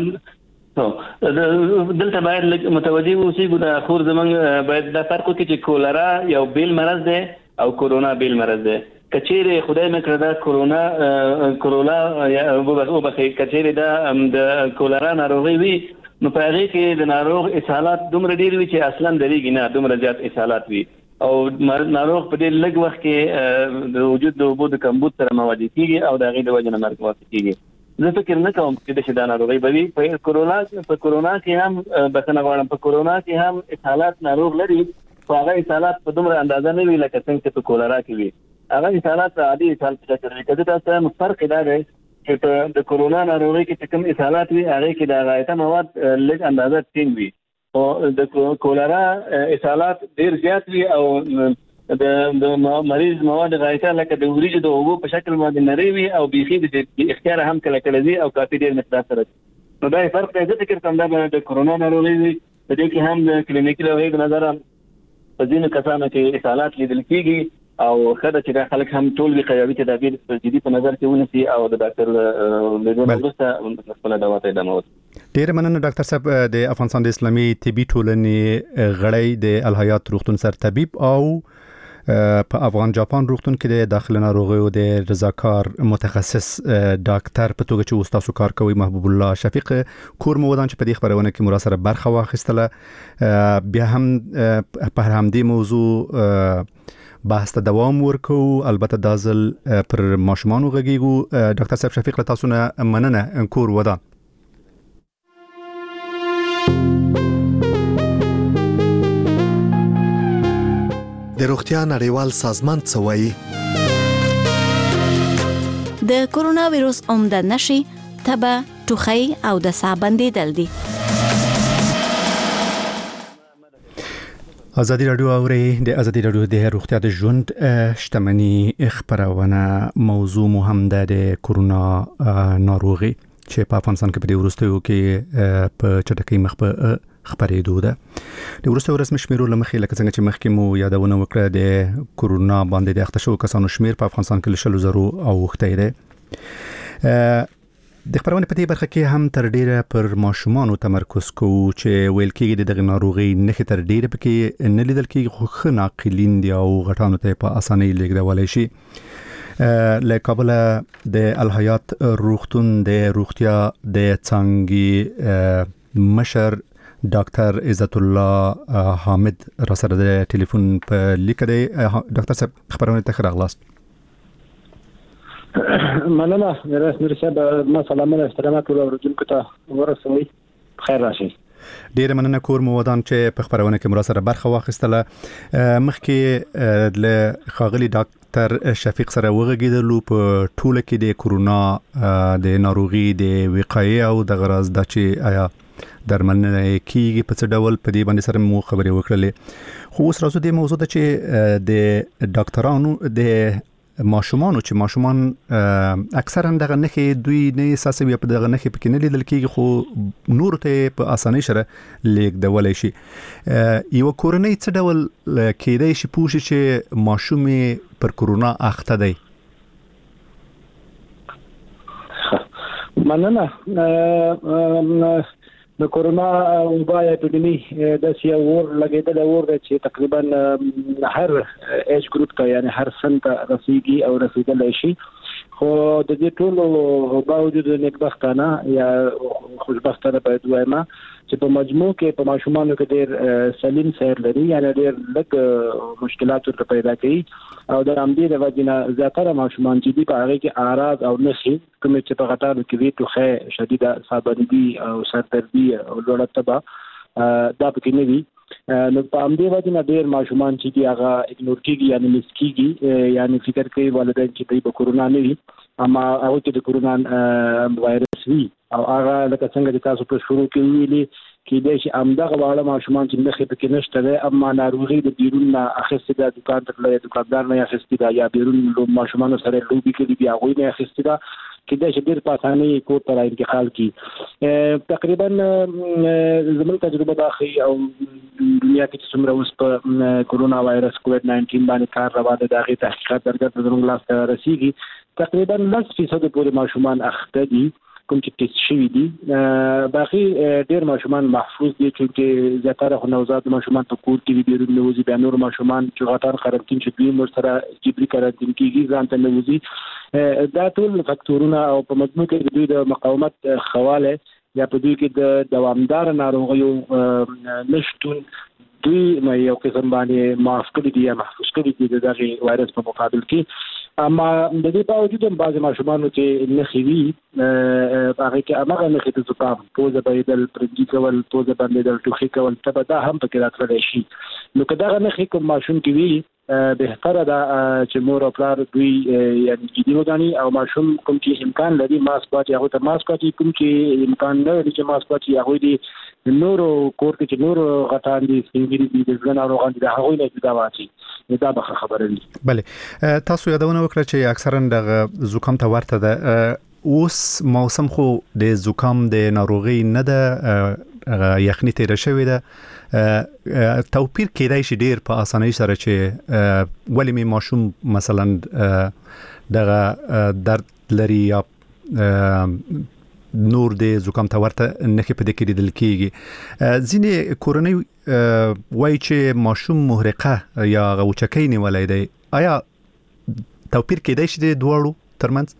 [SPEAKER 6] دلته باید متوجه اوسئ د خور زمونږ باید دا فرق وکړي چې کولرا یو بیل مرض دی او کورونا بیل مرض دی کچېره خدای مې کړ دا کورونا کورونا او به کچېره دا د کولرا ناروغي وي نو په هغه کې د ناروغ اسهالات دومره ډیر وي چې اصلا درېږي نه دومره زیات اسهالات وي او ناروغ په ډېر لږ وخت کې د وجود د اوبو د کمبود سره مواجه کیږي او د هغې د وجې نه مرګ واقع کیږي زه فکر نه کوم چې دا ناروغي به وي په کورونا په کورونا کې هم بخښنه غواړم په کورونا کې هم اسهالات ناروغ لري خو هغه اسهالات په دومره اندازه نه وي لکه څنګه چې په کولرا کې وي هغه اسهالات عادي اسهال څه کوي کله تاسو فرق دا دی چې د کورونا ناروغي کې کوم اسهالات وي هغه کې د غایطه مواد لږ اندازه ټینګ وي او د کولرا اسهالات ډیر زیات وي او د مریض مواد غایطه لکه د وریجو د اوبو په شکل باندې نری وي او بيخي د اختیار هم کله کله دي او کافي ډیر مقدار سره نو دا فرق دی چې کوم دا د کورونا ناروغي وي د دې کې هم د کلینیکي لوي د نظر په ځینو کسانو کې اسهالات لیدل کیږي او خدای چې دا خلک هم ټول وی قیاوي تدابیر جدي په نظر کې ونیسي او د ډاکټر لیدلو وروسته خپل دوا ته ادامه ورکړي
[SPEAKER 5] ډېر مننه ډاکټر صاحب د افغانستان د اسلامي طبي ټولنې غړی د الحیات روغتون سر طبيب او په افغان جاپان روغتون کې د داخله ناروغیو د رضاکار متخصص ډاکټر په توګه چې استاد کار کوي محبوب الله شفیق کور مو ودان چې په دې خبرونه کې مراسره برخه واخیستله بیا هم په همدې موضوع بحث ته دوام ورکو البته دازل پر ماشومان وغږیږو ډاکټر صاحب شفیق له تاسو نه مننه کور ودان
[SPEAKER 12] د روغتیا نړیوال سازمان څه وایي
[SPEAKER 13] د کورونا وایروس عمده نشي تبه ټوخی او د ساه بندیدل دي
[SPEAKER 5] ازادي رادیو اوري د ازادي رادیو د روغتیا د ژوند شتمنۍ خبرونه موضوع مهم ده د کورونا ناروغي چې په افغانستان کې په وروستیو کې په چټکۍ مخ په خبرېدو ده. د وروستیو رسمي شمیرو لمخې لکه څنګه چې مخکې مو یادونه وکړه د کورونا باندې د اخته شو کسانو شمیر په افغانستان کې لشل زرو او وخته ده. د خبرونه په دې برخه کې هم تر ډیره پر ماشومان تمرکز کوو چې ویل کېږي د ناروغي نه تر ډیره پکې نه لیدل کېږي خو خناقلین دی او غټانو ته په اسانۍ لیږدول شي. له کابل د الحیات روغتون د روغتیا د څنګه مشر ډاکټر عزت الله حامد را سره د ټلیفون په لیک دی. ډاکټر صاحب خبرونه ته راغلاست.
[SPEAKER 13] مننه راس نور صاحب ما سلامونه احترامات ټول اوریدونکو ته ورسوي. خیر راشي.
[SPEAKER 5] ډیر مننه کور مو ودان چې په خبرونه کې مرا سره برخه واخیستله. مخکې ل خاغلی ډاکټر شفیق سره وغږیدلو په ټوله کې د کورونا د ناروغي د وقایې او د غراز د چې آیا درملنه کیږي په څه ډول په دې باندې سره مو خبرې وکړلې. خو اوس راځو د موضوع ته چې د ډاکټرانو د ماشومان چې ماشومان اکثرا دغه نخې دوی نه احساسوي په دغه نخې پکې نه لیدل کېږي خو نور ته په اسانۍ سره لیږدولی شي. یو کورنۍ څه ډول کېدای شي پوه شي چې ماشوم پر کورونا اخته دی؟
[SPEAKER 13] مننه. د کورونا وبا اپیډمی د سیو ور لګیدل ور چې تقریبا هر ایج ګروپ ته یعنی هر سن ته رسیدي او رسیدل شي. خو د دې ټولو باوجود نیکبختانه یا خوشبختانه باید وایم چې په مجموع کې په ماشومانو کې ډېر سلیم سیر لري یعنی ډېر لږ مشکلات ورته پیدا کوي او د همدې د وجې نه زیاتره ماشومان چې دي په هغه کې اعراض او نښې کومې چې په غټانو کې وي ټوخی شدیده سابندي او سردردي او لوړه تبه دا پکې نه وي. نو په همدې وجې نه ډېر ماشومان چې دي هغه اګنور کېږي یعنی مس کېږي یعنی فکر کوي والدین چې دوی به کورونا نه وي اما هغه کې د کورونا وایرس وي او هغه لکه څنګه چې تاسو په شروع کې ویلي کېدای شي همدغه واړه ماشومان چې نښې پکې نشته دی اما ناروغي د بیرون نه اخیستې ده دوکان ته تللی دوکاندار نه یې اخیستې ده یا بیرون ماشومانو سره لوبې کړي دي هغوی نه یې اخیستې ده کېدای شي ډېر په اسانۍ کور ته را انتقال کړي. تقریبا زموږ تجربه دا ښیي او دنیا کې چې څومره اوس په کورونا وایرس کووډ ناینټین باندې کار روان دی د هغې تحقیقات درګه ته زموږ لاس ته رسېږي تقریبا لس فیصده پورې ماشومان اخته دي کوم چې ټیسټ شوي دي. باقي ډېر ماشومان محفوظ دي چې زیاتره خو نوزاد ماشومان په کور کې بیرون نه وځي. بیا نور ماشومان چې غټان قرنطین چې دوی مر سره جبري قرنطین کېږي ځان ته نه وځي. دا ټول فاکتورونه او په مجموع کې دوی د مقاومت خواله یا په دوی کې د دوامدار ناروغیو نشټون دوی مې یو قسم باندې معاف کړي دي یا محفوظ کړي دي د دغه وایرس په مقابل کې. اما د دې باوجود هم بعض ماشومان چې نښې وي هغه کې هغه نښې د زکام پوزه بهیدل پرنجي کول پوزه بندېدل ټوخي کول تبه دا هم پکې راتللی شي. نو که دغه نښې کوم ماشوم کې وي بهتره ده چې مور او پلار دوی یعنی جدي وګڼي او ماشوم کوم چې امکان لري ماسک واچي هغوی ته ماسک واچي کوم چې امکان نه لري چې ماسک واچي هغوی د نورو کور کې چې نور غټان دي سپین ږیري دي د زړه ناروغان دي د هغوی نه جدا واچي. دا به خبره وي.
[SPEAKER 5] بله تاسو یادونه وکړه چې اکثرا د زکام ته ورته ده. اوس موسم خو د زکام د ناروغي نه ده یخني تیر شوی ده توپیر کېدای شي ډیر په اسانۍ سره چې ولی می ماشوم مثلا دغه درد لري یا نور د زکام ته ورته نښې په دې کې لیدل کېږي. ځینې کورنۍ وایي چې ماشوم محرقه یا غوچکۍ نیولی دی. آیا توپیر کېدای شي د دواړو ترمنځ؟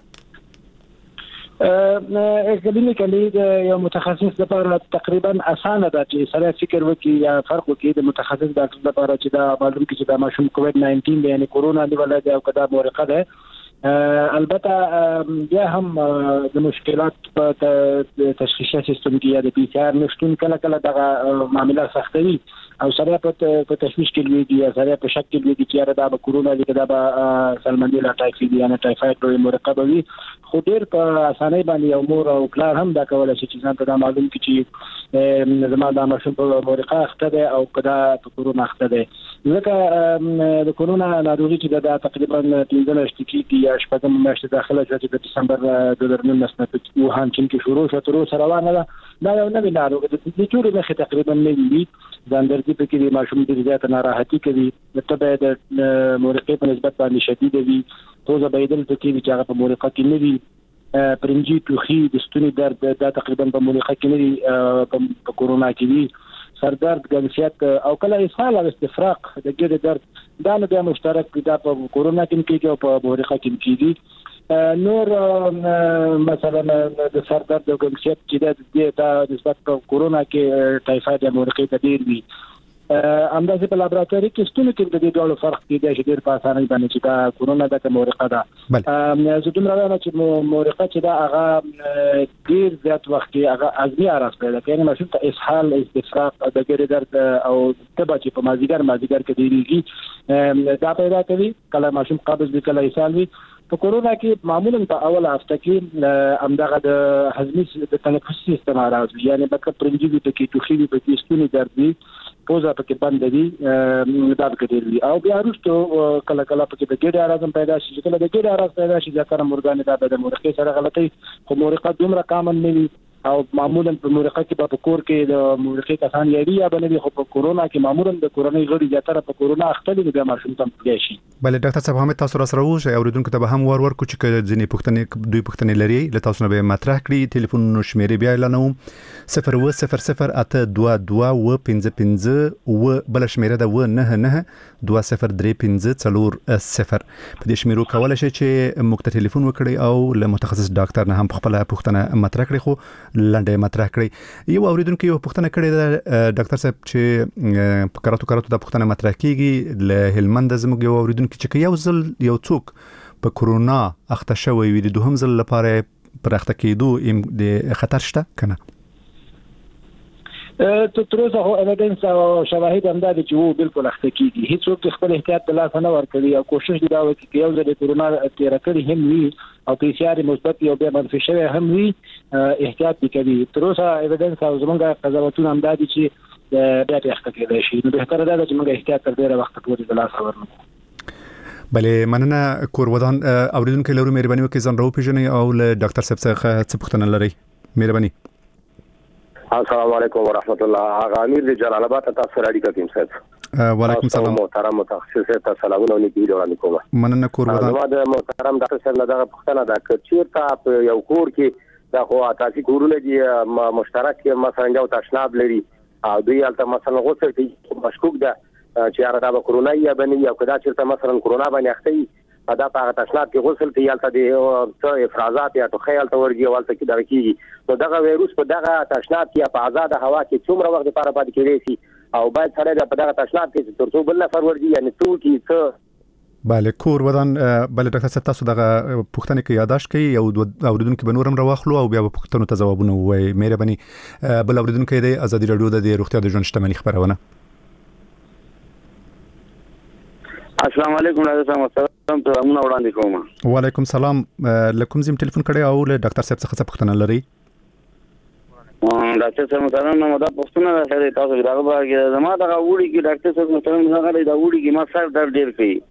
[SPEAKER 13] اکلینیکلی یو متخصص لپاره تقریبا اسانه ده چې سره فکر وکړي یا فرق وکړي د متخصص ډاکټر لپاره چې دا معلوم کړي چې دا ماشوم کووډ ناینټین دی یعنی کورونا نیولی دی او که دا محرقه ده البته بیا هم د مشکلات په تشخیصي سیستم کې یا د پی سی آر نشټون کله کله دغه معاملې سختوي او سره په تشویش کې لوي یا سره په شک کې لوي چې دا به کورونا دي دا به سالمونیلا ټایفاید یا ټایفاید په مرکب وي خو ډیر په اسانۍ باندې یو مور او پلار هم دا کولای شي چې ځان ته معلوم کړي چې زما د ماشوم په مرکه اخته ده او کدا په کورونا اخته ده ځکه د کورونا ناروغي چې دا تقریبا پنځه میاشتې کې یا شپږم میاشتې داخله شوه د دسمبر د دوه هزار نولس نه په ووهان چین کې شروع شو تر اوسه روانه ده دا یو نوی ناروغي د ټولو مخې تقریبا نه وي ځاندرګي په کې ماشوم د زیات ناراحتي کوي تبع د مرکه په نسبت باندې شدید وي توزه بيدل په کې چې هغه په مرکه کې نه وي پرنجي توخي د ستوني درد دا تقریبا په مرکه کې نه وي په کورونا کې وي سردرد ګنسیت او کله اسهال او استفراغ د ګډ درد دا نه د مشترک دا په کورونا کې کېږي او په مرکه کې کېږي نور مثلا د سردرد او ګنسیت چې د نسبت په کورونا کې ټایفاید یا مرکه ته ډیر وي همداسې په لابراتواري کې ستوني کې د دې ډول فرق کېدای شي ډېر په اسانۍ باندې چې دا کورونا د مرکه ده زه دومره وایم چې مرکه چې دا هغه ډېر زیات وخت کې هغه ازمي اراس پیدا کوي یعنی ماشوم ته اسهال استفراغ د ګډ درد او تبه چې په مازیګر مازیګر کې ډېریږي دا پیدا کوي کله ماشوم قبض وي کله اسهال وي په کورونا کې معمولا په اوله هفته کې همدغه د هضمي د تنفسي سیستم راځي یعنی بکه پرنجي وي په کې توخي وي په کې ستوني درد وي پوزه پکې بند دي دا پکې دی او بیا وروسته کله کله پکې د ګډ اراز پیدا شي کله د ګډ اراز پیدا شي ځکه مورګان دا د مرکه سره غلطي خو مرکه دومره کامن نه وي او معمولا په مرکه کې په کور کې د مرکه کسان یاري یا بنوي خو په کورونا کې معمولا د کورونی غړي زیاتره په کورونا اخته دي د ماشوم تم کېږي شي
[SPEAKER 5] بله ډاکټر صاحب هم تاسو را سره وژه اوریدونکو ته به هم ور ور کو چې ځینې پښتنې دوی پښتنې لري له تاسو نه به مطرح کړي ټلیفون شمیرې بیا اعلانوم صفر و صفر صفر اته دوه دوه و پنځه پنځه و بل شمیره ده و نه نه دوه صفر درې پنځه څلور صفر په دې شمیرو کولای شي چې موږ ته ټلیفون وکړي او له متخصص ډاکټر نه هم خپل پښتنه مطرح کړي خو لنډه مطرح کړي یو اوریدونکو یو پښتنه کړي د ډاکټر صاحب چې په کاراتو کاراتو د پښتنه مطرح کیږي له هلمند زموږ یو اوریدونکو چې یو ځل یو څوک په کورونا اخته شوی وي د دوهم ځل لپاره پر اخته کېدو د خطر شته کنه
[SPEAKER 13] ته تر اوسه هو ایویډنس او شواهد هم دا دي چې وو بالکل اخته کیږي هیڅوک خپل احتیاط د لاس نه ورکوي او کوشش دی دا وکړي چې یو ځل کورونا تیر کړی هم وي او پی سی آر مثبت یو بیا منفي شوی هم وي احتیاط وکړي تر اوسه ایویډنس او زمونږ قضاوتونه هم دا دي چې بیا په اخته کېدای شي نو بهتره ده چې موږ احتیاط تر ډیره وخت پورې د لاس ورنکړو
[SPEAKER 5] بله مننه کورودان اوریدونکو لرو مهرباني وکړئ ځان راو پیژنئ او له ډاکټر صاحب څخه څه پوښتنه لرئ مهرباني
[SPEAKER 14] السلام علیکم ورحمت الله هغه امیر د جلال آباد تاسو را دي کوم صاحب
[SPEAKER 5] وعلیکم السلام
[SPEAKER 14] محترم متخصص ته سلامونه نیکی وړاندې کوم
[SPEAKER 5] مننه کورودان
[SPEAKER 14] زما د محترم ډاکټر صاحب دغه پوښتنه ده چې چیرته په یو کور کې دا خو اساسي کورونه دي مشترک مثلا یو تشناب لري او دوی البته مثلا غوښتل چې مشکوک ده چې هغه د کورونا یا بني یا کدا چیرته مثلا کورونا باندې اخته دا په تشناب کې غسل کې یالته دي او افرازات یا تو خیال ته ورګي والته کې دا کیږي نو دغه وایروس په دغه تشناب کې په آزاد هوا کې څومره وخت لپاره پاتې کېږي شي او باید سره په دغه تشناب کې تر څو بل نفر ورګي یعنی ټول کې څه
[SPEAKER 5] بله کور ودان بله ډاکټر صاحب تاسو دغه پوښتنه کې یاداشت کړئ او اوریدونکو به نورم راواخلو او بیا به پوښتنو ته ځوابونه ووایي مهرباني بل اوریدونکو د ازادي راډیو د روغتیا د ژوند شتمنۍ خبرونه
[SPEAKER 15] السلام علیکم ډاکټر صاحب ته امونه وړاندې کوم
[SPEAKER 5] وعلیکم السلام لکم زم ټلیفون کړی او له ډاکټر صاحب څخه څه پوښتنه لرئ
[SPEAKER 15] ډاکټر صاحب محترم نو دا پوښتنه ده تاسو دغه باندې زما دغه وړي کې ډاکټر صاحب محترم هغه دا وړي کې ما سر درد ډیر کوي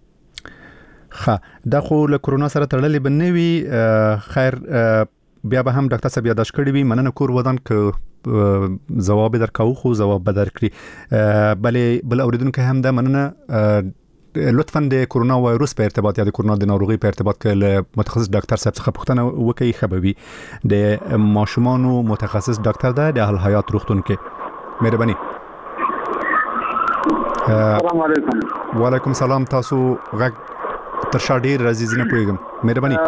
[SPEAKER 5] ښه دا خو له کورونا سره تړلې بنوي خیر بیا به هم ډاکټر صاحب یاداش کړی وي مننه کور ودان ک جواب درکاو خو جواب بدر کړی بلې بل اوریدونکو هم دا مننه لطفاً د کورونا وایروس په ارتباط یا د کورونا د ناروغي په ارتباط کې له متخصص ډاکټر صاحب څخه پوښتنه وکړئ خبري د ماشومانو متخصص ډاکټر ده د اهل حیات روغتون کې مهرباني
[SPEAKER 9] السلام علیکم
[SPEAKER 5] وعلیکم السلام تاسو غږ تر شا ډیر عزیز نه پوهیږم مهرباني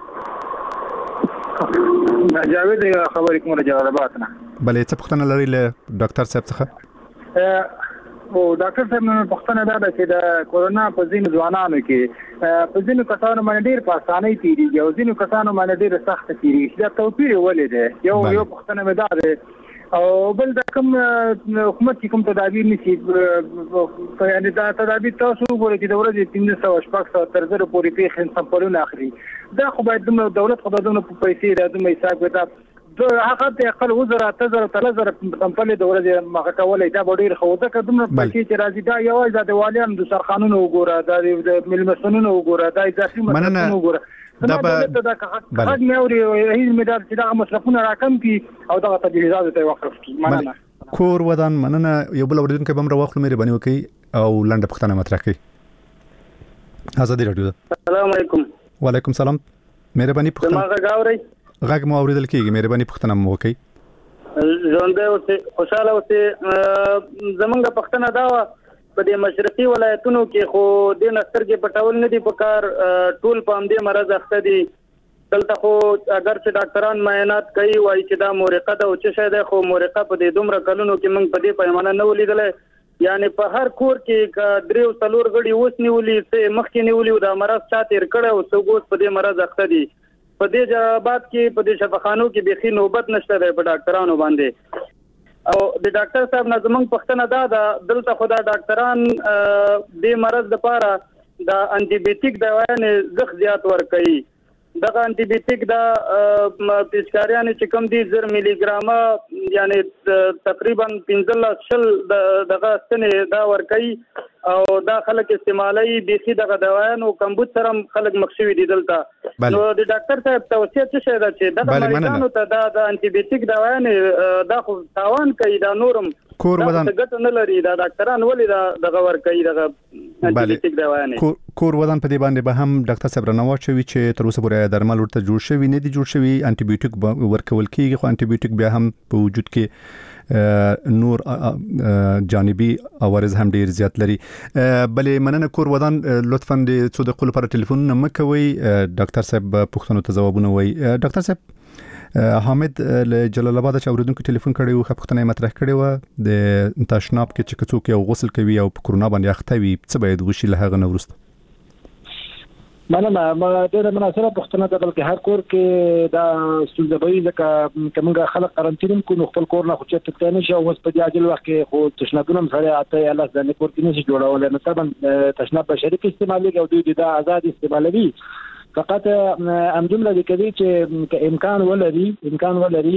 [SPEAKER 9] جاوید خبرې کوم جلال آباد نه
[SPEAKER 5] بلې څه پوښتنه لرئ له ډاکټر صاحب څخه
[SPEAKER 16] او ډاکټر صاحب نن پښتنه دا ده چې د کورونا په ځینو ځوانانو کې په ځینو کسانو باندې ډېر په اسانۍ تیریږي او ځینو کسانو باندې ډېر سخت تیریږي. دا توپیر ولې دی؟ یو یو پښتنه مې دا ده او بل د کوم حکومت کې کوم تدابیر نشي یعنی دا تدابیر تاسو وګورئ چې د ورځې پنځه سوه شپږ سوه تر زره پورې پیښې سمپلونه اخلي. دا خو باید دومره دولت خو به دومره پیسې دا دومره حساب کتاب هغه د خپل وزره تزره تلزره سمپلې د ورځې مخه کولای دا به ډېر ښه ځکه دومره پیسې چې راځي دا یوازې د والیانو د سرخانونو وګوره دا د میلمستونونو وګوره دا اضافي مصرفونه وګوره دا به دا خد مې اوري هیڅ مدار چې دا مصرفونه راکم کی او دا تجهیزات ته وقف کی. مننه.
[SPEAKER 5] کور ودان مننه. یو بل اوریدونکو به موږ واخلو مې باندې وکي او لنډه پښتنه مطرح کړي. ازادي رادیو.
[SPEAKER 17] السلام علیکم.
[SPEAKER 5] وعلیکم السلام. مهرباني پښتنه.
[SPEAKER 17] ما غاوري.
[SPEAKER 5] غږ مو اوریدل کیږي. مهرباني پښتنه مو وکي.
[SPEAKER 17] ژوندې اوسه خوشاله اوسه. زمونږ پښتنه دا په دې مشرقي ولایتونو کې خو د نسترګې پټول نه دي په کار ټول په همدې مرض اخته دي. دلته خو اگر چې ډاکټران معاینات کوي وایي چې دا مورقه ده او چې شاید خو مورقه په دې دومره کلونو کې موږ په دې پیمانه نه ولیدلې. یعنی په هر کور کې درې څلور غړي اوس نیولي څه مخکې نیولي دا مرض چا تیر کړی او څوک اوس په دې مرض اخته دي. په دې جوابات کې په دې شفاخانو کې بيخي نوبت نشته دی په ډاکټرانو باندې. او د ډاکټر صاحب نه زمونږ پښتنه دا ده دلته خدا ډاکټران د مرض لپاره د انټي بایوټیک دوايانې زخ زیات ورکوي. دغه انټي بایوټیک دا پیچکاریان چې کوم دي زر ملي ګرامه یعنی تقریبا پنځلس شل دغه ستنې دا ورکوي او دا خلک استعمالي بيخي دغه دوايانو کمبود سره خلک مخشوي دي دلته. نو د ډاکټر صاحب توصیه څه شي ده چې دغه مریضانو ته دا د انټي بایوټیک دوايانې دا خو تاوان کوي دا نورم
[SPEAKER 5] کور ودان
[SPEAKER 17] ګټه نه لري دا ډاکټران ولې دا دغه ور کوي دغه انټي بایوټیک دوايانې.
[SPEAKER 5] کور ودان په دې باندې به هم ډاکټر صاحب رانه واچوي چې تر اوسه پورې درمل ورته جوړ شوی نه دي جوړ شوی انټي بایوټیک ورکول کیږي خو انټي بایوټیک بیا هم په وجود کې نور جانبي عوارض هم ډیر زیات لري. بلې مننه کور ودان لطفا د څو دقیقو لپاره ټلیفون نه مکوي. ډاکټر صاحب پښتنو ته ځوابونه وایي. ډاکټر صاحب حامد له جلال آباد چې اوریدونکو ټلیفون کړی و خپختنه مطرح کړی و د تشناب کې چې څوک یو غسل کوي او په کورونا باندې اخته وي څه باید وشي له هغه نه وروسته؟
[SPEAKER 13] مننه. ما ډېره مناسبه پوښتنه ده بلکې هر کور کې دا ستونزه به وي ځکه که موږ خلک قرنطین کو نو خپل کور نه خو چېرته تللی نه شي او اوس په دې عاجل وخت کې خو تشنابونه هم سړی اته یا لس دانې کور کې نه شي جوړولی. نو طبعا تشناب به شریک استعمالېږي او دوی دا آزاد استعمالوي. فقط همدومره دي کوي چې امکان ولري امکان ولري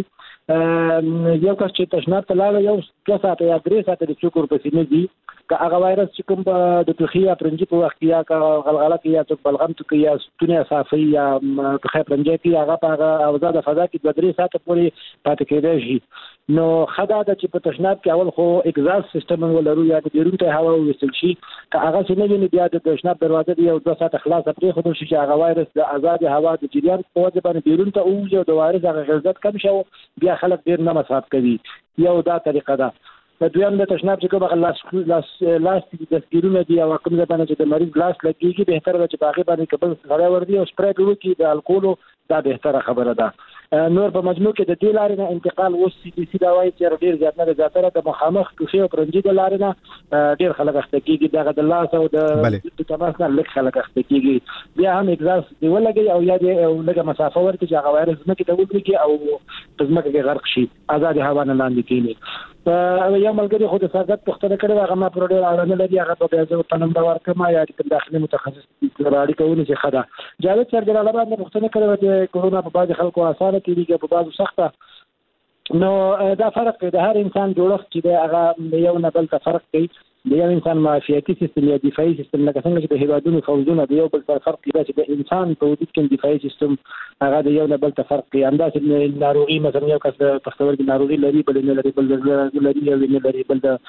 [SPEAKER 13] یو کس چې تشناب ته لاړ یو دوه ساعته یا درې ساعته د څوک ورپسې نه دي که هغه وایرس چې کوم د ټوخي یا پرنجي په وخت کې یا غلغله کې یا څوک بلغم کې یا ستونی صافي یا ټوخی پرنجي کې هغه په هغه اوزاده فضا کې دوه درې ساعته پورې پاتې کېدای شي. نو خدا د چې په تشناب کې اول خو اګزاست سیستم ولرو یا د بیرون ته هوا وصل شي که هغه څه نه وي بیا د تشناب دروازه دی او دوه ساعته خلاص پرې خو شي چې هغه وایرس د آزاد هوا د جریان په وجه باندې بیرون ته اوځي او د وایرس هغه غلظت کم شو بیا خلک ډیر نه مصرف کوي. یو دا طریقه ده. په دویم د تشناب چې کوم لاس لاس لاس د تسګیرونه دی او کوم ځای باندې چې د مریض لاس لګیږي به تر چې باغې باندې قبل سره ور دي او سپری کوي د الکولو دا به تر خبره ده. نور په مجموع کې د دې لارې نه انتقال اوس سی ډي سی دا وایي چې ډیر زیات نه زیاتره د مخامخ ټوخي او پرنجي د لارې نه ډیر خلک اخته کیږي دغه د لاس او د تماس نه لږ خلک اخته کیږي. بیا هم اګزاست دی ولګي او یا د لږه مسافه ورته چې هغه وایرس نه کې ته وګوري او پزماکه کې غرق شي آزاد هوا نه لاندې کیږي. یو ملګری خو د ساګت پښتنه کړي هغه ما پر ډیر اړه لري هغه په بیا ځو تنم دا ورکما یا د داخلي متخصص راړي کوي چې خدا جاوید سر جلال آباد نه پښتنه کړي چې کورونا په بعض خلکو اسانه کیږي په بعض سخته. نو دا فرق د هر انسان جوړښت چې د هغه یو نه بل ته فرق کوي. د یو انسان معافیتي سیستم یا دفاعي سیستم لکه څنګه چې د هیوادونو فوجونه د یو بل سره فرق کوي چې د انسان په وجود کې دفاعي سیستم هغه د یو نه بل ته فرق کوي. همداسې ناروغي مثلا یو کس د پښتورګي ناروغي لري بل نه لري بل د لري یو نه لري بل د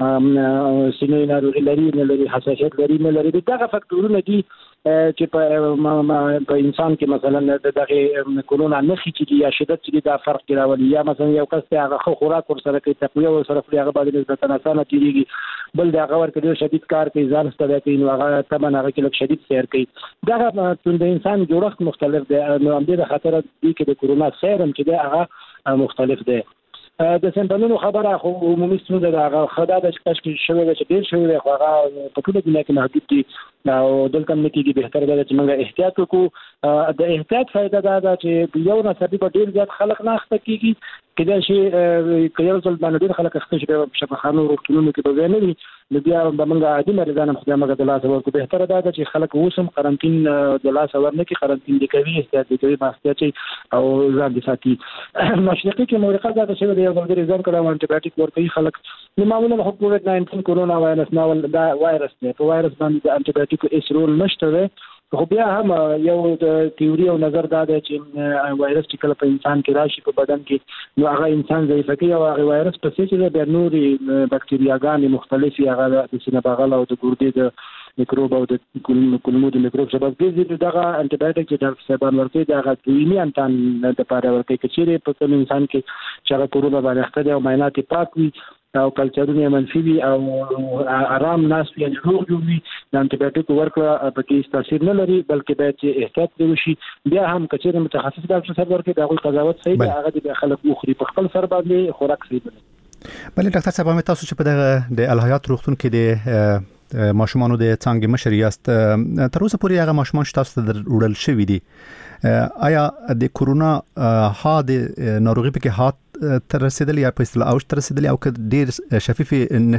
[SPEAKER 13] سینې ناروغي لري نه لري حساسیت لري نه لري. دغه فاکتورونه دي چې په انسان کې مثلا دغه کورونا نښې چې یا شدت چې دا فرق راولي یا مثلا یو کس هغه خوراک ور سره کوي تقویه ور سره هغه باندې نسبتا اسانه تیریږي بل دا هغه ور کوي شدید کار کوي ځان ستړی کوي نو هغه تمن هغه کې لږ شدید سیر کوي. دغه د انسان جوړښت مختلف دی نو هم د خطر دی کې د کورونا سیرم چې هغه مختلف دی. د سمپلونو خبره خو عمومي ستونزه ده هغه خدای د کشف شوی چې ډیر شوی دی خو هغه په ټول دنیا کې محدود دي او دلته هم کېږي بهتر ده چې موږ احتیاط وکړو د احتیاط فائدہ دا ده چې یو نسبی په ډیر زیات خلک نه اخته کېږي کله چې کله ځل باندې ډیر خلک اخته شي په شفاخانو روغتونونو کې به نه وي نو بیا د موږ عادي مریضان خدای موږ د لاس ورکو بهتر ده چې خلک اوسم قرنټین د لاس ورنه کې قرنټین دي کوي احتیاط کوي ماسکي او ځان دي ساتي مشرقي کې مورقه دا چې د یو بل ځان کړه انټي بایوټیک ورکوي خلک نو معمولا خو کووډ ناینټین کورونا وایرس ناول دا وایرس دی په وایرس باندې د انټي بایوټیک ایس رول نشته خو بیا هم یو د تیوري او نظر دا دی چې وایرس چې کله په انسان کې راشي په بدن کې نو هغه انسان ضعیف کوي او هغه وایرس په څیر چې د نوري بکټریاګانې مختلفي هغه د سینه بغل او د ګردې د میکروب او د کولمو د میکروب سبب ګرځي دغه انټي بایوټیک چې د سبب ورکوي دغه دویمي انتان د لپاره ورکوي چې په کوم انسان کې چې هغه کورونا باندې اخته دی او معاینات پاک وي او کلچرونه منفي وي او آرام ناس وي روغ جوړ وي د انټي بایوټیک ورکړه په کې تاثیر نه لري بلکې باید چې احتیاط وشي بیا هم کچېره متخصص ډاکټر سره ورکړي دا غوښتنه قضاوت صحیح دی هغه د خلک مخري په خپل سر باندې خوراک صحیح دی
[SPEAKER 5] بلې ډاکټر صاحب مې تاسو چې په دغه د الهیات روغتون کې د ماشومانو د څنګه مشر یاست تر اوسه پورې هغه ماشومان چې تاسو ته وړل شوی دي آیا د کورونا ها د ناروغي په کې هات تر رسیدلی یا په اصطلاح اوج تر رسیدلی او که ډیر شفیف نه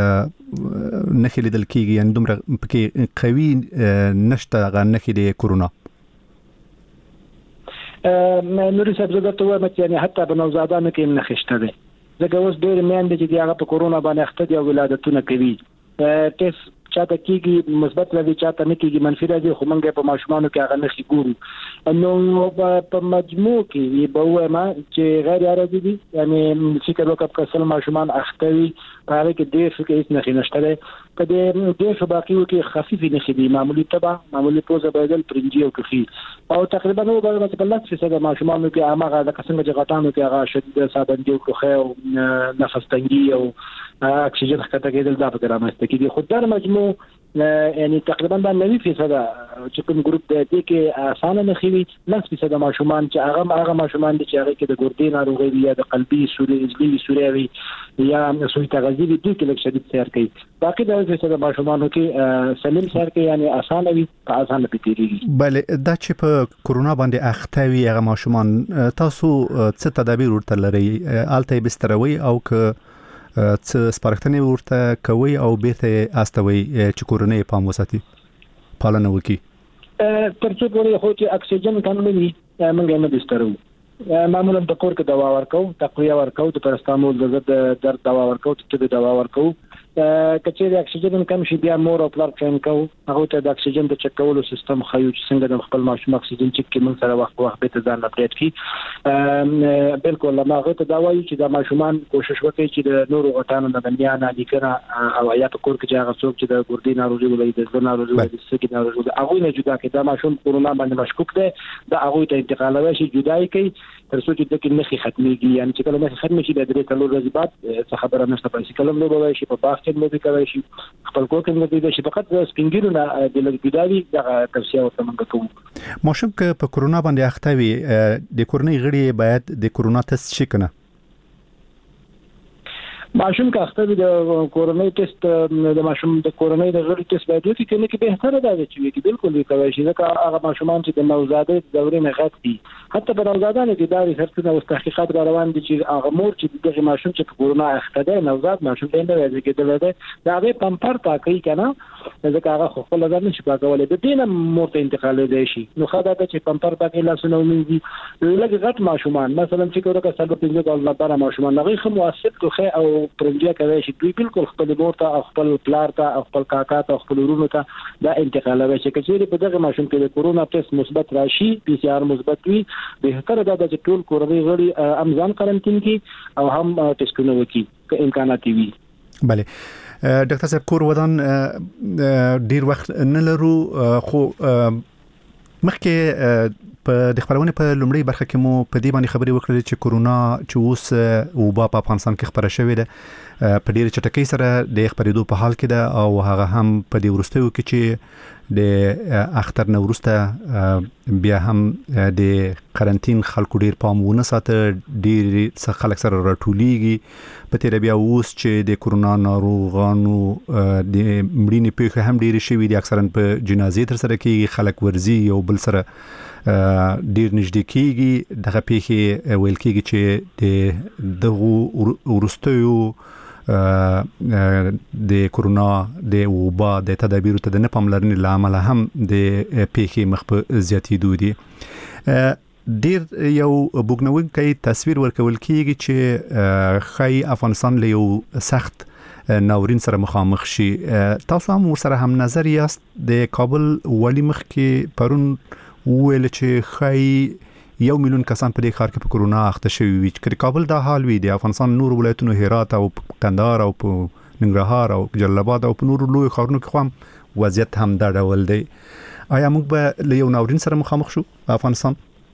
[SPEAKER 5] خلیدل کیږي یعنی دومره په کې قوي نشته غا نه کې د کورونا
[SPEAKER 13] نوري صاحب زه ته وایم چې یعنی حتی په نوزادانو کې نه خشته ده زګه اوس ډیر میندې چې هغه په کورونا باندې اخته دي او ولادتونه کوي ټیسټ چاته کیږي مثبت راځي چاته نه کیږي منفي راځي خو موږ په ماشومانو کې هغه نه ګورو نو په مجموع کې به وایم چې غیر عادي دي یعنی فکر وکړه کسل ماشومان اختوي هغه کې ډېر څه کې نه خنشته کله ډېر څه باقي وو کې خفيف نه خدي معمولی تبع معمولی پوزه بدل پرنجي او کفي او تقریبا نو به په لاس څه ماشومانو کې هغه د قسم چې غټانو کې هغه شدید سابندي او خو نفس تنګي او اکسیجن ښکته کېدل دا په رامسته کې خو در مجموع یعنی تقریبا دا نوي فیصد چې کوم ګروپ دی کې اسانه نه خوي لس فیصد ماشومان چې هغه هغه ماشومان دي چې هغه کې د ګردې ناروغي وي یا د قلبي سوري ازلي سوري وي یا سوی تغذیه وي دوی کې لږ شدید سیر کوي باقي د فیصد ماشومانو کې سلیم سیر کوي یعنی اسانه وي په اسانه پیتيږي
[SPEAKER 5] بله دا چې په کورونا باندې اخته وي هغه ماشومان تاسو څه تدابیر ورته لري الته بستروي او که څه سپارښتنې ورته کوي او بیرته استوي چې کورونه پام وساتي پالنه وکي
[SPEAKER 13] تر څو پورې خو چې اکسیجن کم نه وي موږ نه بسترو معمولا د کور کې دوا ورکو تقویه ورکو د پرستامول د درد دوا ورکو د دوا ورکو کچې د اکسیجن کم شي بیا مور او پلار ټرین کو هغه ته د اکسیجن د چک کولو سیستم خو چې څنګه د خپل ماشوم اکسیجن چک کې موږ سره وخت وخت به ځان اپډیټ کی بالکل ما هغه ته دا وایي چې د ماشومان کوشش وکړي چې د نورو غټانو د دنیا نه لیکنه او یا په کور کې چې هغه څوک چې د ګردې ناروغي ولې د زړه ناروغي ولې د سګي ناروغي هغه نه جدا کړي دا ماشوم کورونا باندې مشکوک دی دا هغه ته انتقالوي شي جدای کوي تر څو چې د کې نخي ختميږي یعنی چې کله نخي ختم شي د درې کلو ورځې بعد څه خبره نشته پېښ کلم نو به شي په باغ کې نو کوي شي خپل کور کې نو دی شي فقط سپینګیرو نه د لګیداوی د توصیه ورته موږ کوو
[SPEAKER 5] ماشوم که په کورونا باندې اخته وي د کورنۍ غړي باید د کورونا تست شي کنه
[SPEAKER 13] ماشوم که اخته وي د کورونای ټیسټ د ماشوم د کورونای د غړي ټیسټ باید وکړي کنه کې بهتره ده چې وي بالکل وي کوي شي ځکه هغه ماشومان چې د نوزادۍ دورې نه غټ دي حتی په نوزادانو کې دا ریسرچونه او تحقیقات روان دي چې هغه مور چې دغه ماشوم چې په کورونا اخته ده نوزاد ماشوم نه راځي کېدل ده دا هغه پمپر تا کوي کنه ځکه هغه خو خپل ځان نشي پاکولای د دینه مور ته انتقال دی شي نو خدای ته چې پمپر پاکي لاسونه ومنځي لږ غټ ماشومان مثلا چې کومه سلب پنځه ډول لپاره ماشومان هغه خو موثق کوي او پرنجیا کوي چې دوی بالکل خپل مور ته او خپل پلار ته او خپل کاکا ته او خپل ورونو ته دا انتقالوي چې کچېری په دغه ماشوم کې د کورونا ټیسټ مثبت راشي پی سی آر مثبت وي به تر دا چې ټول کورنۍ غړي امزان قرنټین کې او هم ټیسټونه وکړي که امکانات وي
[SPEAKER 5] بله ډاکټر صاحب کور ودان ډیر وخت نه لرو خو مخکې په د خبرونه په لومړی برخه کې مو په دې باندې خبرې وکړې چې کورونا چې اوس وبا په افغانستان کې خبره شوې ده په ډېر چټکۍ سره د خبرېدو په حال کې ده او هغه هم په دې وروستیو کې چې د اختر نه وروسته بیا هم د قرنټین خلکو ډېر پام ونه ساته ډېر خلک سره راټولېږي په تیر بیا اوس چې د کورونا ناروغانو د مړینې پیښه هم ډېرې شوې دي اکثرا په جنازې تر سره کېږي خلک ورځي یو بل سره ډیر نږدې کېږي دغه پیښې ویل کېږي چې د دغو وروستیو د کورونا د وبا د تدابیرو ته د نه پاملرنې له امله هم د پیښې مخ په زیاتېدو دي ډیر یو بوګنونکی تصویر ورکول کېږي چې خای افغانستان له یو سخت ناورین سره مخامخ شي تاسو هم ورسره هم نظر یاست د کابل ولی مخ کې پرون ویل چې خای یو میلیون کسان په دې ښار کې په کورونا اخته شوي وي چې کابل دا حال وي د افغانستان نور ولایتونو هرات او کندهار او په ننګرهار او جلال آباد او په نورو لوی ښارونو کې هم وضعیت هم دا ډول دی آیا موږ به له یو ناورین سره مخامخ شو افغانستان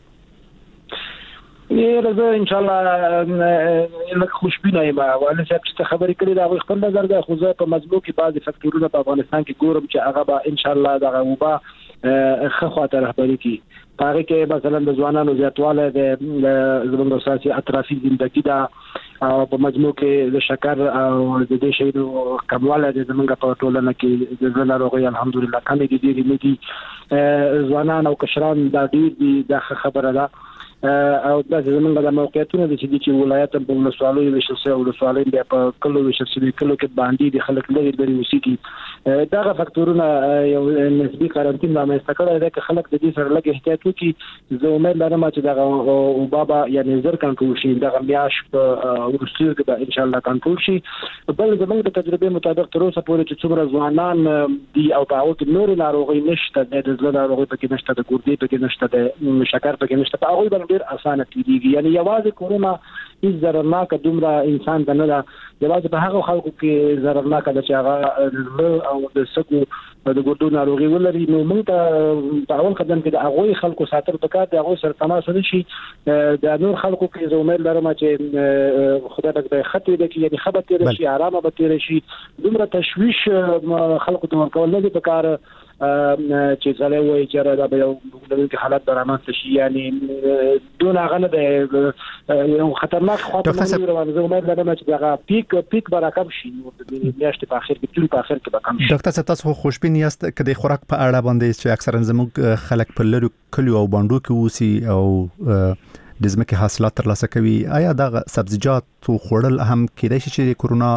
[SPEAKER 13] یره ان شاء الله لکه خوشبینه یم ولې چې خبرې کړې دا خپل نظر ده خو زه په مضمون کې بعض فکټورونه په افغانستان کې ګورم چې هغه به ان شاء الله دغه وبا خخواته رهبری کی هغه کې مثلا د ځوانانو زیاتواله د زموږ اساسي اطرافي ژوندۍ دا او په مجموع کې د شکر او د دې شیدو کمواله د زموږ په ټولنه کې د زړه ناروغي الحمدلله کمې دي دي نه دي ځوانان او کشران دا ډیر دي دا خبره ده او د زمونږ د موقعیتونو د چې د ولایت په ولسوالۍ د شخصي ولسوالۍ په کلو د شخصي کلو کې باندې د خلک لري د اوسېږي دا فاکتورونه یو نسبی قرنټین د مستقره ده چې خلک د دې سره لږ احتیاط وکړي زه امید لرم چې دا او بابا یعنی زر کنټرول شي دا میاش په ورسره کې ان شاء الله کنټرول شي بل زمونږ د تجربه مطابق تر اوسه پورې چې څومره ځوانان دي او په اوت نور ناروغي نشته د زړه ناروغي پکې نشته د ګردې پکې نشته د شکر پکې نشته په هغه ډیر اسانه تیریږي یعنی یوازې کورونا هیڅ ضررناک دومره انسان ته نه ده یوازې په هغه خلکو کې ضررناک ده چې هغه او د سکو د ګردو ناروغي ولري نو موږ ته په اول قدم کې د هغه خلکو ساتل پکار دی هغه سره تماس ونشي د نور خلکو کې زه امید لرم چې خدای دې خطر دې کې یعنی خبر تیر شي آرامه به تیر شي دومره تشویش خلکو ته ورکول نه دي پکار چې ځلې وایي چې دا به یو د حالت درامات شي یعنی دون هغه د یو خطرناک خاطر روان زه امید لرم چې دا پیک پیک برکم شي د میاشتې په اخر کې ټول په اخر کې به کم شي
[SPEAKER 5] ډاکټر صاحب تاسو خوشبین یاست چې د خوراک په اړه باندې چې اکثرا زموږ خلک په لرو کلیو او باندو کې اوسي او د ځمکې حاصلات ترلاسه کوي آیا دا سبزیجات او خوړل هم کېدای شي چې کورونا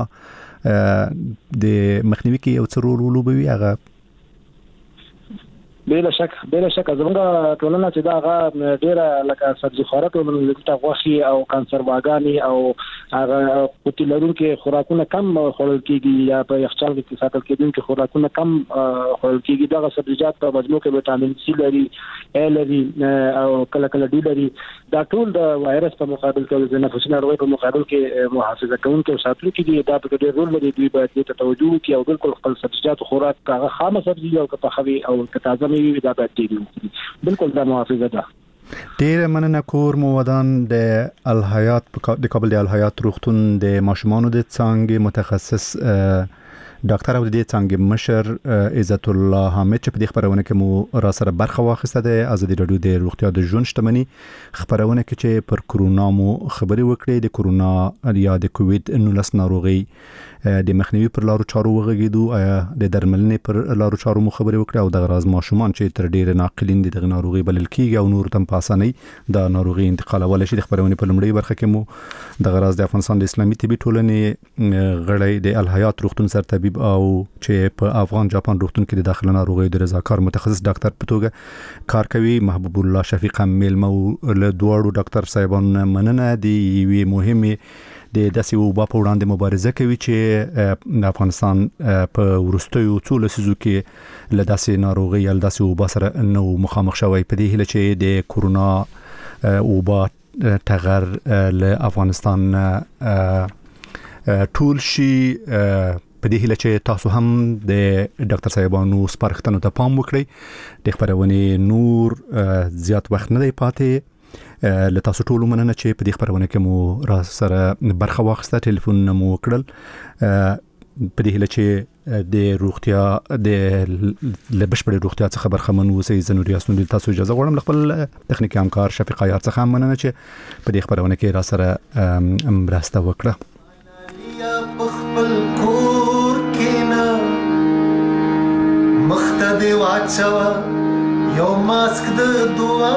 [SPEAKER 5] د مخنیوي کې یو څه رول ولوبوي هغه
[SPEAKER 13] بلا شک بلا شک زمونږ ټولنه چې دا هغه ډیره لکه سبزی خورات او لکه غوښي او کنسرواګانی او هغه پوتیلرون کې خوراکونه کم خورل کېږي یا په یخچال کې ساتل کېدونکي خوراکونه کم خورل کېږي دا سبزیجات په مجموع کې وټامین سی لري ا لري او کله کله ډي لري دا ټول د وایرس په مقابل کې د نفسي ناروغۍ په مقابل کې محافظه کوونکي او ساتل کېږي دا په ډېر رول لري دوی باید ته توجه وکړي او بالکل خپل سبزیجات خوراک هغه خامه سبزی او کتاخوي او کتازه دا باید بالکل دا محافظه ده
[SPEAKER 5] ډیر مننه کور مو ودان د الحیات د کابل د الحیات روغتون د ماشومانو د څانګې متخصص ډاکټر او د دې څنګه مشر عزت الله حامد چې په دې خبرونه کې مو را سره برخه واخیسته د ازادي رادیو د روغتیا د ژوند شتمنۍ خبرونه کې چې پر کورونا مو خبري وکړې د کورونا یا د کووید نولس ناروغي د مخنیوي پر لارو چارو وغږیدو د درملنې پر لارو چارو مو خبري وکړه او د غراز ماشومان چې تر ډیره ناقلین دي د ناروغي بلل کیږي او نور تم پاسنۍ د ناروغي انتقالول شي د خبرونه په لمړی برخه کې مو د غراز د افغانستان د اسلامي طبي ټولنې غړی د الحیات روغتون سر طبيب او چې په افغان جاپان روغتون کې د داخله ناروغي د رضاکار متخصص ډاکټر په توګه کار کوي محبوب الله شفیق میلمو له دوړو ډاکټر صاحبان مننه دی وی مهمه د داسې وبا په وړاندې مبارزه کوي چې د افغانستان په ورستیو څو لسیزو کې له داسې ناروغي یا داسې وبا سره نو مخامخ شوی په دې هیله چې د کورونا وبا ټغر له افغانستان ټول شي په دې هیله چې تاسو هم د ډاکټر صاحبانو سپارښتنو ته پام وکړئ. د خبرونې نور زیات وخت نه دی پاتې. له تاسو ټولو مننه چې په دې خبرونه کې مو را سره برخه واخیسته، ټلیفونونه مو وکړل. په دې هیله چې د روغتیا د لبشپړې روغتیا څخه برخمن اوسئ. زه نور یاسین تاسو اجازه غواړم له خپل تخنیکي همکار شفیق حیات څخه هم مننه چې په دې خبرونه کې را سره مرسته وکړه.
[SPEAKER 18] خپل کور کینا مختدی واچوا یو ماسک د دعا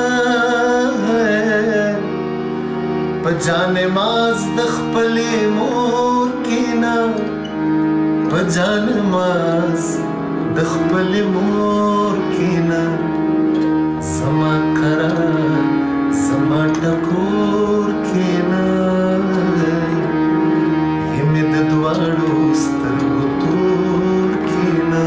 [SPEAKER 18] په جان ماز د خپل مور کینا په جان ماز د خپل مور کینا سما کرا سما ټکور کینا واړو سترګو تور کینا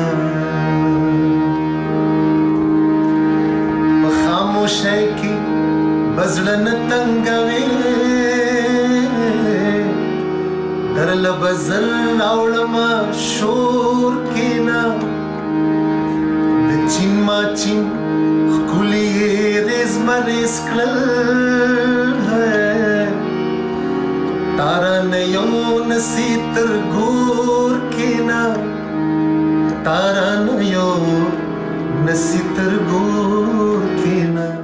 [SPEAKER 18] په خاموشۍ کې بزړن تنګوي درل بزر راوړما شور کینا د چین ما چین خولي ریز مریز کړل تارا نیو نسیتر گور کینا تارا نیو نسیتر گور کینا